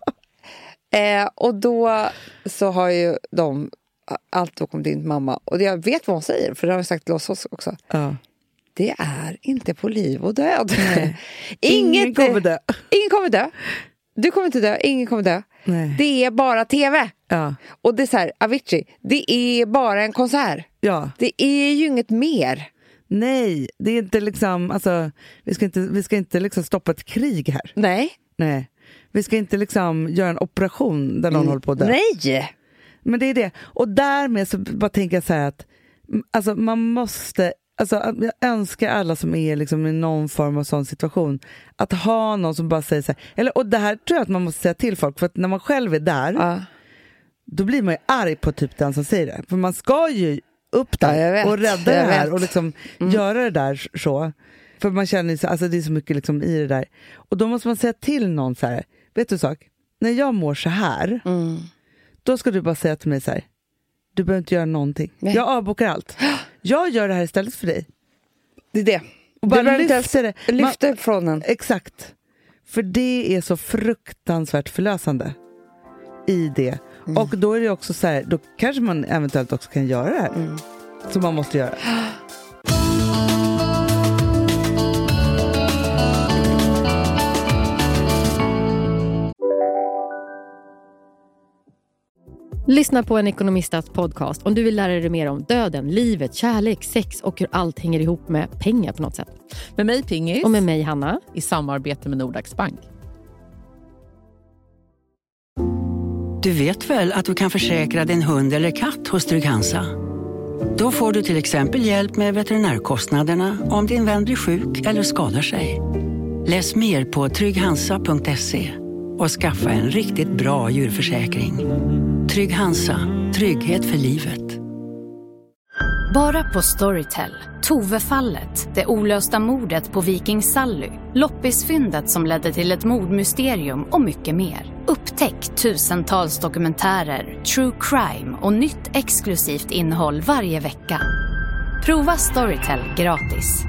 Och då så har ju de alltid kommit in till mamma. Och jag vet vad hon säger, för det har jag sagt till oss också. Ja. Det är inte på liv och död. Ingen kommer dö. Ingen kommer dö. Du kommer inte dö, ingen kommer dö. Nej. Det är bara tv. Ja. Och det är så här, Avicii, det är bara en konsert. Ja. Det är ju inget mer. Nej, det är inte liksom, alltså, vi ska inte liksom stoppa ett krig här. Nej. Vi ska inte liksom göra en operation där någon håller på att dö. Nej. Men det är det. Och därmed så bara tänker jag så här att alltså, man måste, alltså, jag önskar alla som är liksom i någon form av sån situation att ha någon som bara säger så här, och det här tror jag att man måste säga till folk, för att när man själv är där då blir man ju arg på typ den som säger det. För man ska ju upp där och rädda det här och liksom göra det där så. För man känner så, alltså det är så mycket liksom i det där. Och då måste man säga till någon så här, vet du sak? När jag mår så här, då ska du bara säga till mig så här, du behöver inte göra någonting. Nej. Jag avbokar allt. Jag gör det här istället för dig. Det är det. Och bara lyfter från den. Exakt. För det är så fruktansvärt förlösande i det. Och då är det också så här, då kanske man eventuellt också kan göra det här. Som man måste göra. Lyssna på en ekonomistats podcast om du vill lära dig mer om döden, livet, kärlek, sex och hur allt hänger ihop med pengar på något sätt. Med mig Pingis. Och med mig Hanna. I samarbete med Nordax Bank. Du vet väl att du kan försäkra din hund eller katt hos Trygg-Hansa? Då får du till exempel hjälp med veterinärkostnaderna om din vän blir sjuk eller skadar sig. Läs mer på trygghansa.se och skaffa en riktigt bra djurförsäkring. Trygg-Hansa, trygghet för livet. Bara på Storytel. Tove-fallet, det olösta mordet på Viking Sally, loppisfyndet som ledde till ett mordmysterium och mycket mer. Upptäck tusentals dokumentärer, true crime och nytt exklusivt innehåll varje vecka. Prova Storytel gratis.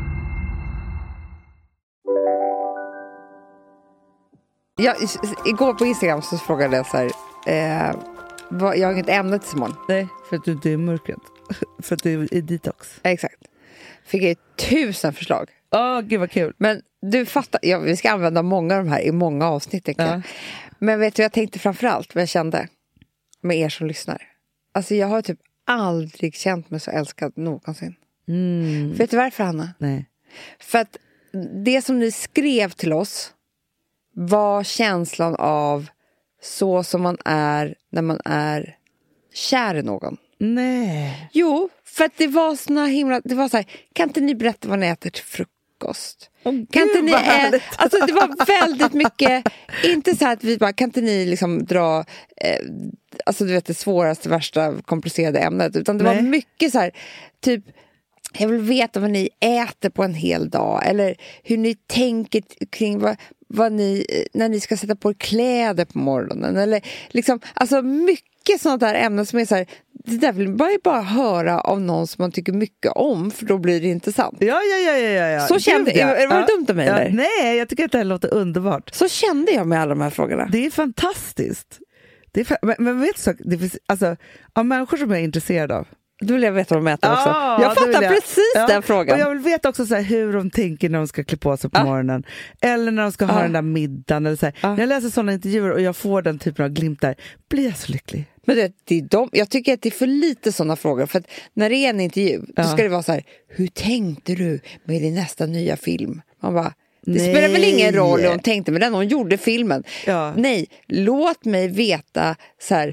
Igår på Instagram så frågade jag så här, jag har inget ämne till Simon. Nej, för att du inte är mörkret. För att du är detox. Exakt. Fick jag 1000 förslag. Gud vad kul. Men du fattar, vi ska använda många av de här i många avsnitt, tänker jag. Men vet du, jag tänkte framförallt vad jag kände med er som lyssnar. Alltså jag har typ aldrig känt mig så älskad någonsin. Vet du varför, Hanna? Nej. För att det som ni skrev till oss var känslan av så som man är när man är kär i någon. Nej. Jo, för att det var såna himla... Det var så här, kan inte ni berätta vad ni äter till frukost? Kan inte ni... Alltså det var väldigt mycket... Inte så här att vi bara, kan inte ni liksom dra... alltså du vet det svåraste, värsta, komplicerade ämnet. Utan det var mycket så här, typ... Jag vill veta vad ni äter på en hel dag. Eller hur ni tänker kring vad ni... När ni ska sätta på er kläder på morgonen. Eller liksom... Alltså mycket sådana där ämnen som är så här... Det där vill man ju bara höra av någon som man tycker mycket om. För då blir det intressant. Ja. Så kände jag. Var det dumt av mig? Ja, eller? nej, jag tycker att det här låter underbart. Så kände jag med alla de här frågorna. Det är fantastiskt. Det är men vet du, det finns, alltså, av människor som jag är intresserad av. Då vill jag veta vad de äter också. Jag fattar precis den frågan. Och jag vill veta också så här, hur de tänker när de ska klä på sig på morgonen. Eller när de ska ha den där middagen. Eller så här. När jag läser sådana intervjuer och jag får den typen av glimtar, blir jag så lycklig. Men det är jag tycker att det är för lite sådana frågor. För att när det är en intervju, då ska det vara så här: hur tänkte du med din nästa nya film? Man bara, det spelar väl ingen roll hur hon tänkte med den. Hon gjorde filmen. Ja. Nej, låt mig veta så här,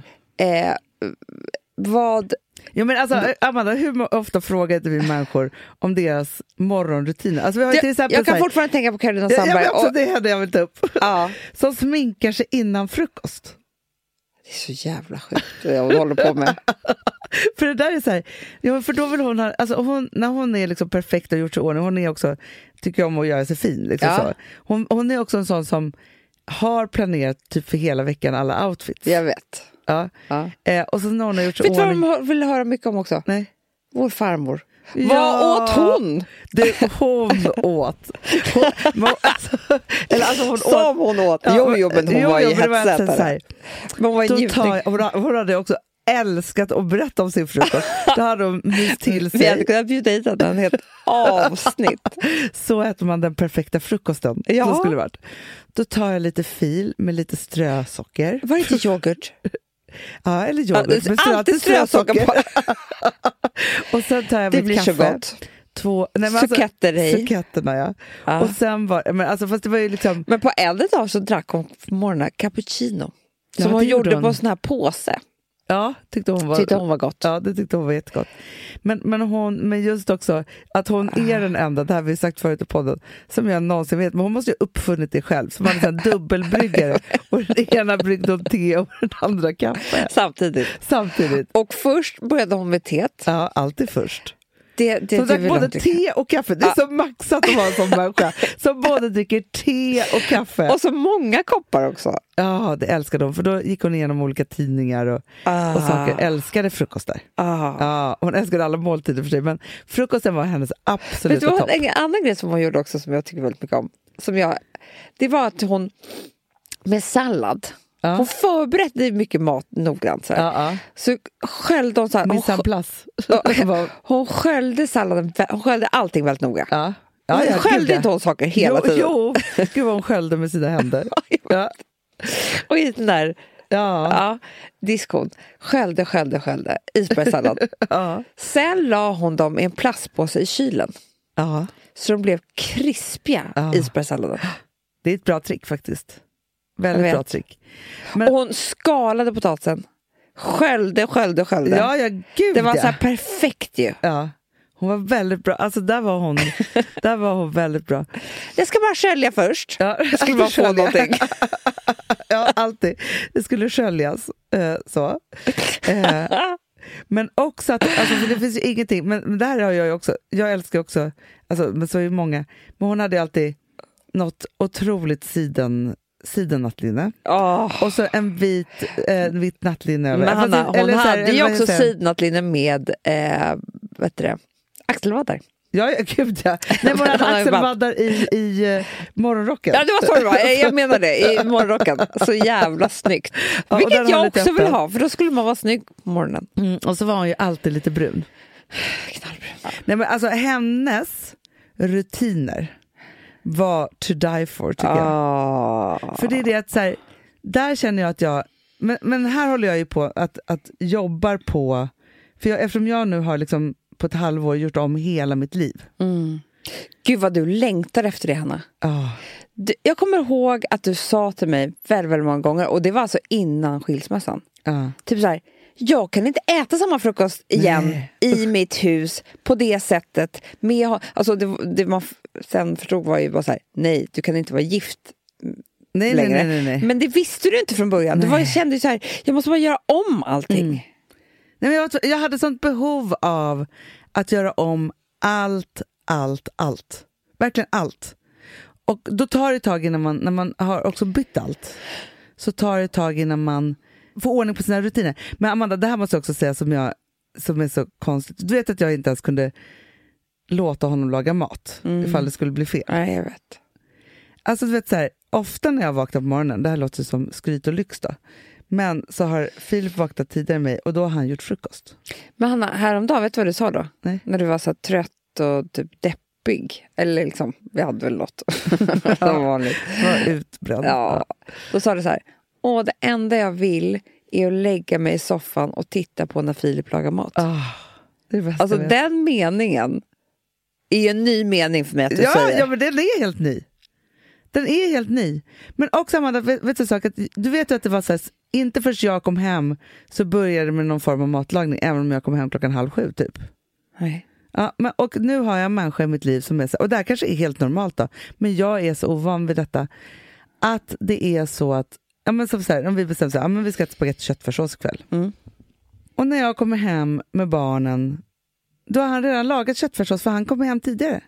vad... Ja, men alltså, Amanda, hur ofta frågar vi människor om deras morgonrutiner? Alltså, vi har till exempel, jag kan fortfarande tänka på Carolina Sandberg. Det hade jag vill ta upp. Ja. Som sminkar sig innan frukost. Det är så jävla sjukt vad jag håller på med. För det där är så här, ja, för då vill hon ha, alltså när hon är liksom perfekt och gjort sig ordning, hon är också, tycker om att göra sig fin. Liksom så. Hon är också en sån som har planerat typ för hela veckan alla outfits. Jag vet. Ja. Och så när hon har gjort sig ordning. Vet du vad de vill höra mycket om också? Nej. Vår farmor. Vad åt hon? Hon åt. Hon åt. Jo, men hon var ju hetsätare. Men hon var hon hade också älskat att berätta om sin frukost. Då hade de myst till sig. Vi hade kunnat bjuda hit en helt avsnitt. Så äter man den perfekta frukosten. Ja. Så skulle det varit. Då tar jag lite fil med lite strösocker. Var det inte yoghurt? Ja, eller yoghurt. Ja, alltid strösocker på. Och sen tar jag det blir kaffe. Så gott. Suketterna, ja. Och sen var, men alltså, fast det var ju liksom... Men på äldre dag så drack hon på morgonen cappuccino. Som hon gjorde på en sån här påse. Ja, tyckte hon var gott. Ja, det tyckte hon var jättegott. Men just också att hon är den enda, det här vi sagt förut i podden, som jag någonsin vet, men hon måste ju uppfunnit det själv. Så man är en dubbelbryggare och den ena bryggde hon te och den andra kaffe. Samtidigt. Och först började hon med teet. Ja, alltid först. Så drack både te och kaffe. Det är så maxat att vara en sån människa som både dricker te och kaffe. Och så många koppar också. Ja, det älskade hon. För då gick hon igenom olika tidningar och saker. Älskade frukostar. Ja, hon älskade alla måltider för sig. Men frukosten var hennes absoluta topp. En annan grej som hon gjorde också som jag tycker väldigt mycket om. Det var att hon med sallad. Hon förberedde mycket mat noggrant. Så sköljde hon så här. Hon sköljde salladen. Hon sköljde allting väldigt noga. Hon sköljde inte hon saker hela tiden. Jo, gud vad hon sköljde med sina händer. Och i den där diskon. Sköljde isbergssallad. Sen la hon dem i en plastpåse i kylen. Så de blev krispiga isbergssalladen. Det är ett bra trick faktiskt. Väldigt bra trick. Men... Och hon skalade potatisen. Sköljde. Ja, gud. Det var så här perfekt ju. Ja. Hon var väldigt bra. Alltså där var hon väldigt bra. Jag ska bara skölja först. Ja, jag skulle bara få någonting. Ja, alltid. Det skulle sköljas. Så. Men också att, alltså, för det finns ju ingenting. Men där har jag ju också. Jag älskar också, alltså, men så är ju många. Men hon hade alltid något otroligt sidennattlinne. Och så en vit nattlinne över. Men Hanna, hon hade ju också sidennattlinne med axelvaddar. Ja, gud ja. Nej, men hon hade axelvaddar i morgonrocken. Ja, det var så det var. Jag menar det, i morgonrocken. Så jävla snyggt. Vilket jag också vill ha, för då skulle man vara snygg på morgonen. Och så var hon ju alltid lite brun. Knallbrun. Nej, men alltså hennes rutiner var to die for, tycker jag. För det är det att så här, där känner jag att jag, men här håller jag ju på att jobbar på, för eftersom jag nu har liksom på ett halvår gjort om hela mitt liv. Gud vad du längtar efter det, Hanna. Jag kommer ihåg att du sa till mig väldigt, väldigt många gånger, och det var alltså innan skilsmässan. Typ så här, jag kan inte äta samma frukost igen i mitt hus på det sättet. Alltså det man sen förstod var ju bara så här, nej, du kan inte vara gift längre. Nej. Men det visste du inte från början. Du kände ju så här, jag måste bara göra om allting. Nej, men jag hade sånt behov av att göra om allt. Verkligen allt. Och då tar det ett tag innan när man har också bytt allt. Så tar det ett tag innan man får ordning på sina rutiner. Men Amanda, det här måste jag också säga som är så konstigt. Du vet att jag inte ens kunde låta honom laga mat ifall det skulle bli fel. Nej, jag vet. Alltså du vet så här, ofta när jag vaknar på morgonen, det här låter som skryt och lyx då. Men så har Filip vaknat tidigare än mig och då har han gjort frukost. Men Hanna, häromdagen, vet du vad du sa då? Nej. När du var så trött och typ deppig. Eller liksom, vi hade väl något. Som vanligt. Var utbränd. Ja. Då sa du så här, det enda jag vill är att lägga mig i soffan och titta på när Filip lagar mat. Det är det bästa alltså den meningen är ju en ny mening för mig att du säger. Ja, men den är helt ny. Den är helt ny. Men också Amanda, vet du sak, att du vet ju att det var så här, inte först jag kom hem så började det med någon form av matlagning, även om jag kom hem 6:30 typ. Nej. Ja, och nu har jag en människa i mitt liv som är så, och det här kanske är helt normalt då, men jag är så ovan vid detta, att det är så att, ja men som så här, om vi bestämmer så här, ja men vi ska äta spagetti och köttfärssås ikväll. Och när jag kommer hem med barnen, då har han redan lagat köttfärssås för han kommer hem tidigare.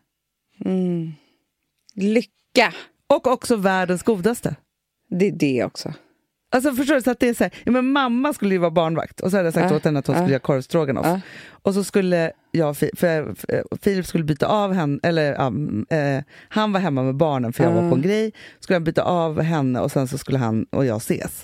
Lycka! Och också världens godaste. Det är det också. Alltså förstår du, så att det är så här, ja, men mamma skulle ju vara barnvakt och så hade jag sagt åt henne att hon skulle göra korvstroganoff. Och så skulle jag, för Filip skulle byta av henne, eller han var hemma med barnen för jag var på en grej, skulle jag byta av henne och sen så skulle han och jag ses.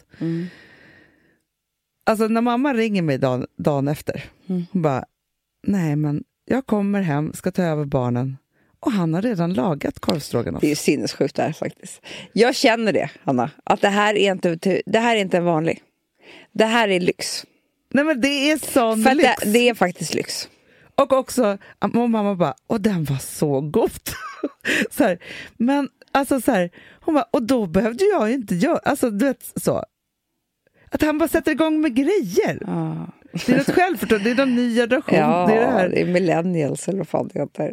Alltså när mamma ringer mig dagen efter, hon bara, nej men jag kommer hem, ska ta över barnen. Och han har redan lagat korvstroganoff. Det är ju sinnessjukt där faktiskt. Jag känner det, Hanna. Att det här är inte en vanlig. Det här är lyx. Nej men det är sån för lyx. Det är faktiskt lyx. Och också, och mamma bara, och den var så god. Så här, men alltså så här, hon bara, och då behövde jag ju inte göra, alltså du vet så. Att han bara sätter igång med grejer. Det är något självförtroende, det är någon ny generation. Ja, det är det här. Det är millennials eller vad fan det heter.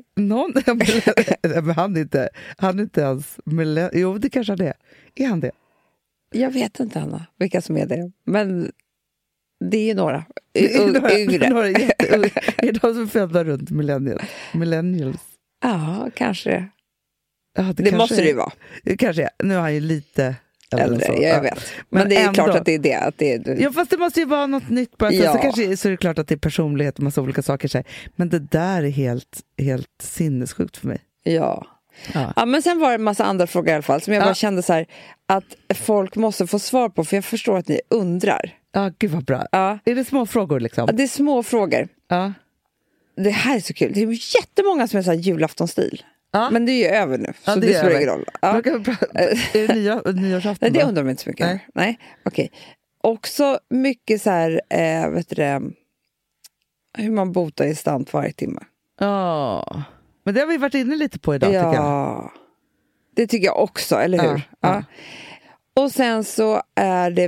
Han är inte ens jo, det kanske han är. Är han det? Jag vet inte, Anna, vilka som är det. Men det är ju några. Yngre. Några är de som födda runt millennials? Ja, kanske. Ja, det kanske måste det ju vara. Kanske, nu är han ju lite äldre, jag vet. Men det är ändå klart att det är det. Att det är... Ja, fast det måste ju vara något nytt. Bara. Så kanske så är det klart att det är personlighet och massa olika saker. Men det där är helt sinnessjukt för mig. Ja, men sen var det en massa andra frågor i alla fall som jag bara kände så här, att folk måste få svar på, för jag förstår att ni undrar. Ja, gud vad bra. Är det små frågor liksom? Ja, det är små frågor. Det här är så kul. Det är jättemånga som är så här julaftonstil. Men det är ju över nu, så det spelar ingen roll. Är det nyårsafton? Nej, det undrar man inte så mycket. Nej. Okej. Också mycket så här, vet du det, hur man botar i stant varje timme. Ja. Men det har vi varit inne lite på idag, tycker jag. Det tycker jag också, eller hur? Ja. Och sen så är det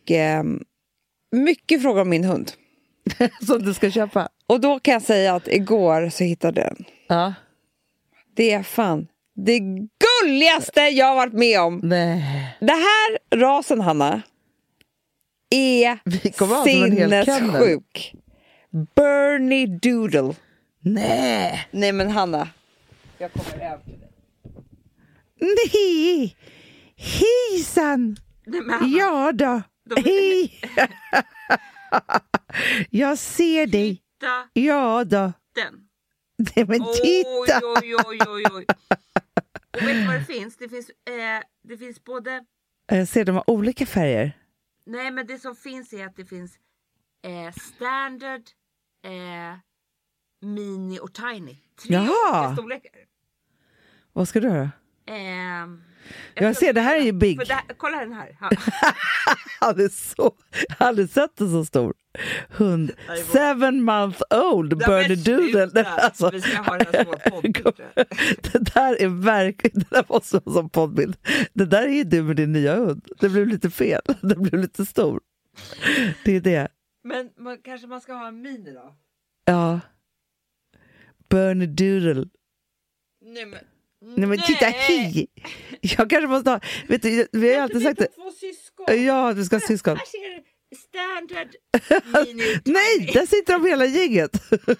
mycket frågor om min hund. Som du ska köpa. Och då kan jag säga att igår så hittade jag den. Det är fan det gulligaste jag har varit med om. Nej. Det här rasen, Hanna, är sinnessjuk. Bernie Doodle. Nej men Hanna, jag kommer över till dig. Nej. Hejsan. Ja då. Hej. Jag ser dig. Ja då. Den. Nej, men titta. Oj. Och vet du vad det finns? Det finns både... Jag ser de har olika färger. Nej, men det som finns är att det finns standard, mini och tiny. 3 olika storlekar. Vad ska du göra? Jag ser, det här är ju big. Kolla den här. Han hade sett en så stor hund. 7-month-old Bernie Doodle. Alltså, vi ska ha den här stora poddbild. Det där är verkligen, det där måste vara som poddbild. Det där är ju du med din nya hund. Det blev lite fel. Det blev lite stor. Det är det. Men kanske man ska ha en mini då? Ja. Bernedoodle. Nej men titta hej! Jag kanske måste ha... Vet du, vi har ju alltid sagt det. 2 syskon. Ja, du ska ha syskon. Här ser standard mini. Nej, där sitter de hela gänget.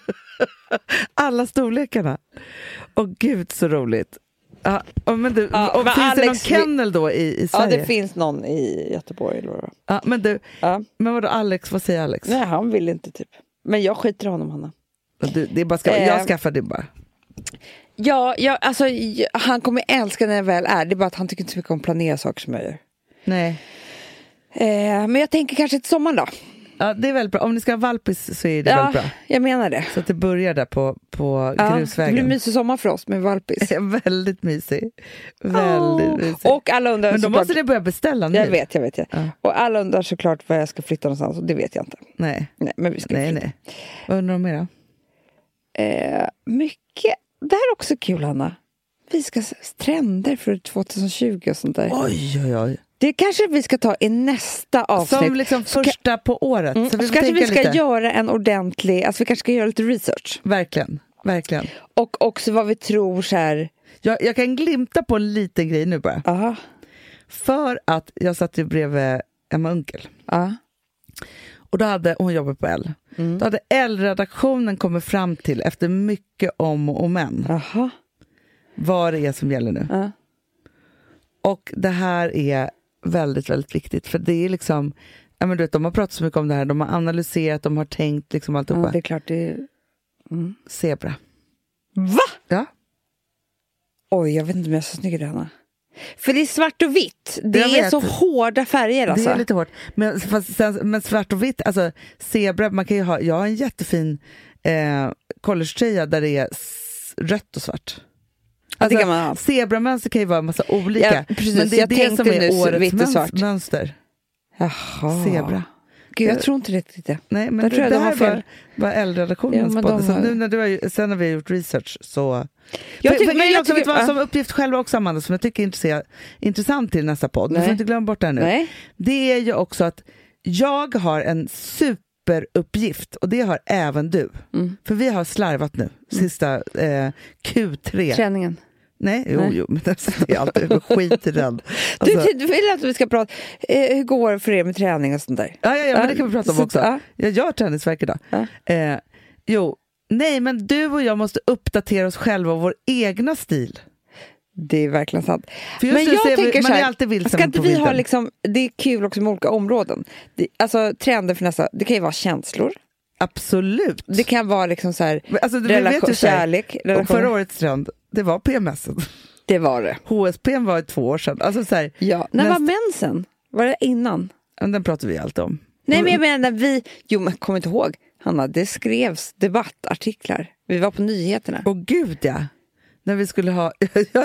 Alla storlekarna. Åh gud, så roligt. Ja, men du, Ja, men finns det någon Alex, kennel då i Sverige? Ja, det finns någon i Göteborg. Eller vad? Ja, men du, Ja. men vadå Alex? Vad säger Alex? Nej, han vill inte typ. Men jag skiter i honom, Hanna. Det är bara jag skaffar det bara. Ja, alltså, han kommer älska när jag väl är. Det är bara att han tycker inte så mycket om att planera saker som jag gör. Nej. Men jag tänker kanske till sommaren då. Ja, det är väldigt bra. Om ni ska ha valpis så är det väldigt bra. Jag menar det. Så att det börjar där på grusvägen. Det blir mysig sommar för oss med valpis. Väldigt mysig. Väldigt mysig. Och alla undrar men då såklart, måste det börja beställa nu. Jag vet. Ja. Ja. Och alla undrar såklart var jag ska flytta någonstans. Och det vet jag inte. Nej, men vi ska nej. Vad undrar de mer då? Mycket. Det här är också kul, Hanna. Vi ska trender för 2020 och sånt där. Oj. Det kanske vi ska ta i nästa avsnitt. Som liksom första på året. Så vi kanske vi ska lite. Göra en ordentlig... Alltså vi kanske ska göra lite research. Verkligen. Och också vad vi tror så här... Jag kan glimta på en liten grej nu bara. Aha. För att jag satt ju bredvid Emma Unkel. Och då hade hon jobbat på L. Då hade L-redaktionen kommit fram till efter mycket om och men. Aha. Vad det är som gäller nu. Och det här är väldigt, väldigt viktigt. För det är liksom, ja men du vet, de har pratat så mycket om det här. De har analyserat, de har tänkt liksom alltihopa. Ja, det är klart det är... Zebra. Va? Ja. Oj, jag vet inte om jag är så snygg i det, Hanna. För det är svart och vitt. Det är så hårda färger alltså. Det är lite hårt. Men svart och vitt, alltså zebra, man kan ju ha, jag har en jättefin collegetröja där det är rött och svart. Alltså, kan man ha. Zebramönster kan ju vara en massa olika. Ja, precis. Men det är det som är årets mönster. Jaha. Zebra. Gud, jag tror inte riktigt det. Nej, men det här var L-redaktionens podd. Så nu när sen har vi gjort research så... Jag tycker vad som uppgift själva också, Amanda, som jag tycker är intressant till nästa podd. Du får inte glömma bort det här nu. Nej. Det är ju också att jag har en superuppgift och det har även du. För vi har slarvat nu, sista Q3. Träningen. Nej, jo, men det är alltid skit i den. Alltså, du vill att vi ska prata, hur går det för er med träning och sånt där? Ja, men det kan vi prata om också. Jag gör träningsverk idag. Nej, men du och jag måste uppdatera oss själva och vår egna stil. Det är verkligen sant. För just men jag tänker så här, ska inte vi ha liksom, det är kul också med olika områden. Alltså trender för nästa, det kan ju vara känslor. Absolut. Det kan vara liksom så här, kärlek. Och förra årets trend, det var PMS. Det var det. HSP var 2 år sedan. Alltså så här, när var mensen? Var det innan? Den pratar vi alltid om. Nej, men jag menar men kom inte ihåg, Hanna, det skrevs debattartiklar. Vi var på nyheterna. Åh gud, ja. När vi skulle ha...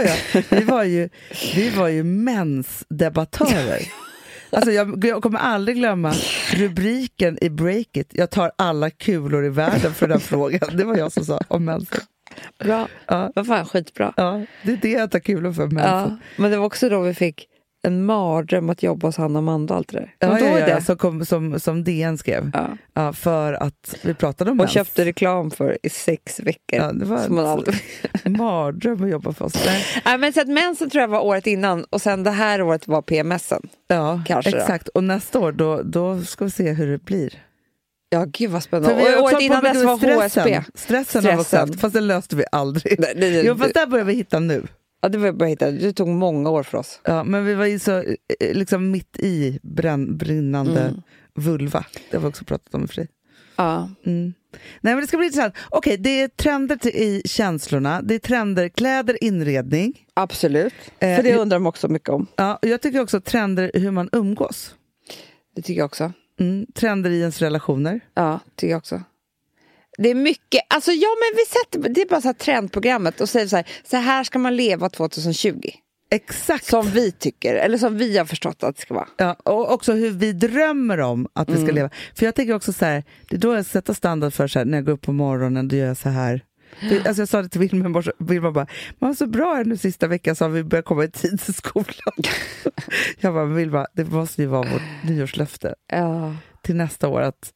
vi var ju mensdebattörer. Alltså jag kommer aldrig glömma rubriken i Breakit. Jag tar alla kulor i världen för den frågan. Det var jag som sa om mensen. Bra. Ja. Vad fan, skitbra. Ja, det är det jag tar kulor för mensen. Ja, men det var också då vi fick en mardröm att jobba hos Hanna och Amanda och allt det där. Som DN skrev. Ja, för att vi pratade om mens. Och köpte reklam för i 6 veckor. Ja, det var mardröm att jobba för oss. Nej, men så att mensen tror jag var året innan och sen det här året var PMSen. Ja, kanske exakt. Och nästa år då ska vi se hur det blir. Ja, gud vad spännande. Och året innan dess var HSP. Stressen har vi sett, fast den löste vi aldrig. Jo, fast där börjar vi hitta nu. Ja, det var bara hitta. Det tog många år för oss. Ja, men vi var ju så liksom mitt i brinnande vulva. Det har vi också pratat om i fri. Ja. Nej, men det ska bli intressant. Okej, det är trender i känslorna. Det är trender, kläder, inredning. Absolut. För det undrar de också mycket om. Ja, och jag tycker också trender hur man umgås. Det tycker jag också. Trender i ens relationer. Ja, tycker jag också. Det är mycket, alltså men vi sätter, det är bara så här trendprogrammet och säger så här ska man leva 2020. Exakt. Som vi tycker, eller som vi har förstått att det ska vara. Ja, och också hur vi drömmer om att vi ska leva. För jag tänker också så här, det är då jag sätter standard för så här, när jag går upp på morgonen, då gör jag så här. Alltså jag sa det till Vilma bara, man var så bra här nu sista veckan så har vi börjat komma i tid till skolan. Jag bara, Vilma, det måste ju vara vårt nyårslöfte till nästa år att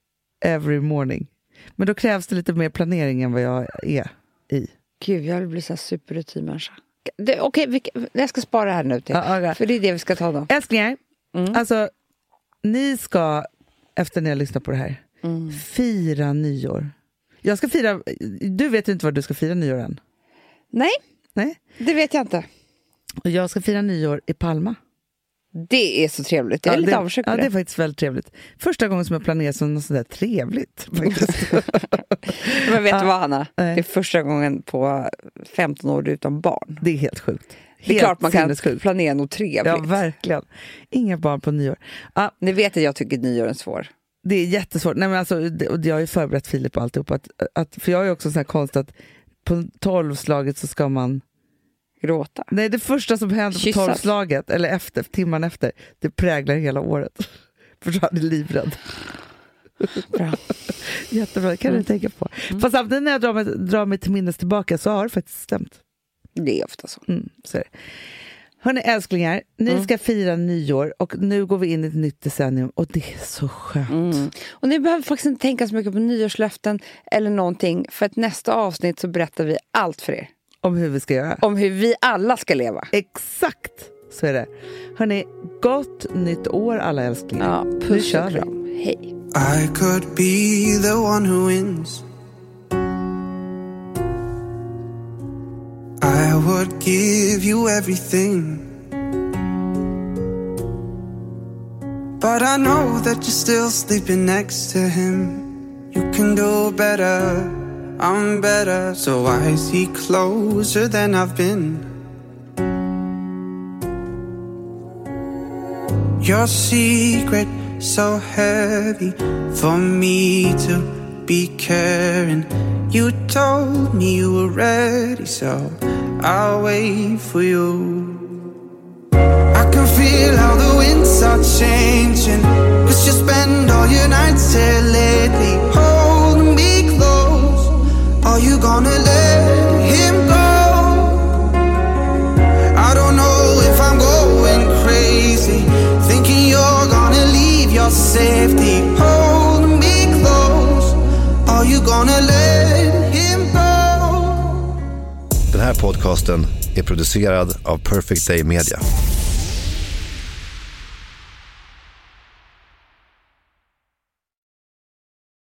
every morning. Men då krävs det lite mer planering än vad jag är i. Gud, jag vill bli så här superrutinmänniska. Okej, jag ska spara här nu till. För det är det vi ska ta då. Älsklingar, alltså ni ska, efter när jag lyssnar på det här, fira nyår. Jag ska fira, du vet ju inte vad du ska fira nyår än. Nej, det vet jag inte. Och jag ska fira nyår i Palma. Det är så trevligt. Jag är lite avundsjuk på det. Ja, det är faktiskt väldigt trevligt. Första gången som jag planerar som något sådär trevligt. Faktiskt. Men vet du vad, Hanna? Det är första gången på 15 år utan barn. Det är helt sjukt. Det är klart man kan planera något trevligt. Ja, verkligen. Inga barn på nyår. Ni vet att jag tycker nyår är svår. Det är jättesvårt. Nej, men alltså, och jag har ju förberett Filip på alltihop. För jag är också så här konst att på 12-slaget så ska man gråta. Nej, det första som händer på 12-slaget eller timman efter, det präglar hela året. För så är livrädd. Bra. Jättebra, kan du tänka på. Fast samtidigt när jag drar mig till minnes tillbaka så har det faktiskt stämt. Det är ofta så. Så är det. Hörrni älsklingar, ni ska fira nyår och nu går vi in i ett nytt decennium och det är så skönt. Och ni behöver faktiskt inte tänka så mycket på nyårslöften eller någonting, för att nästa avsnitt så berättar vi allt för er. Om hur vi ska göra. Om hur vi alla ska leva. Exakt, så är det. Hörrni, gott nytt år alla älsklingar. Ja, puss och kram. Hej. I could be the one who wins. I would give you everything. But I know that you're still sleeping next to him. You can do better, I'm better. So I see closer than I've been. Your secret so heavy for me to be caring. You told me you were ready, so I'll wait for you. I can feel how the winds are changing, 'cause you spend all your nights here lately. Hold me close, are you gonna let him go? I don't know if I'm going crazy, thinking you're gonna leave your safety. Hold me close, are you gonna let him go? Den här podcasten är producerad av Perfect Day Media.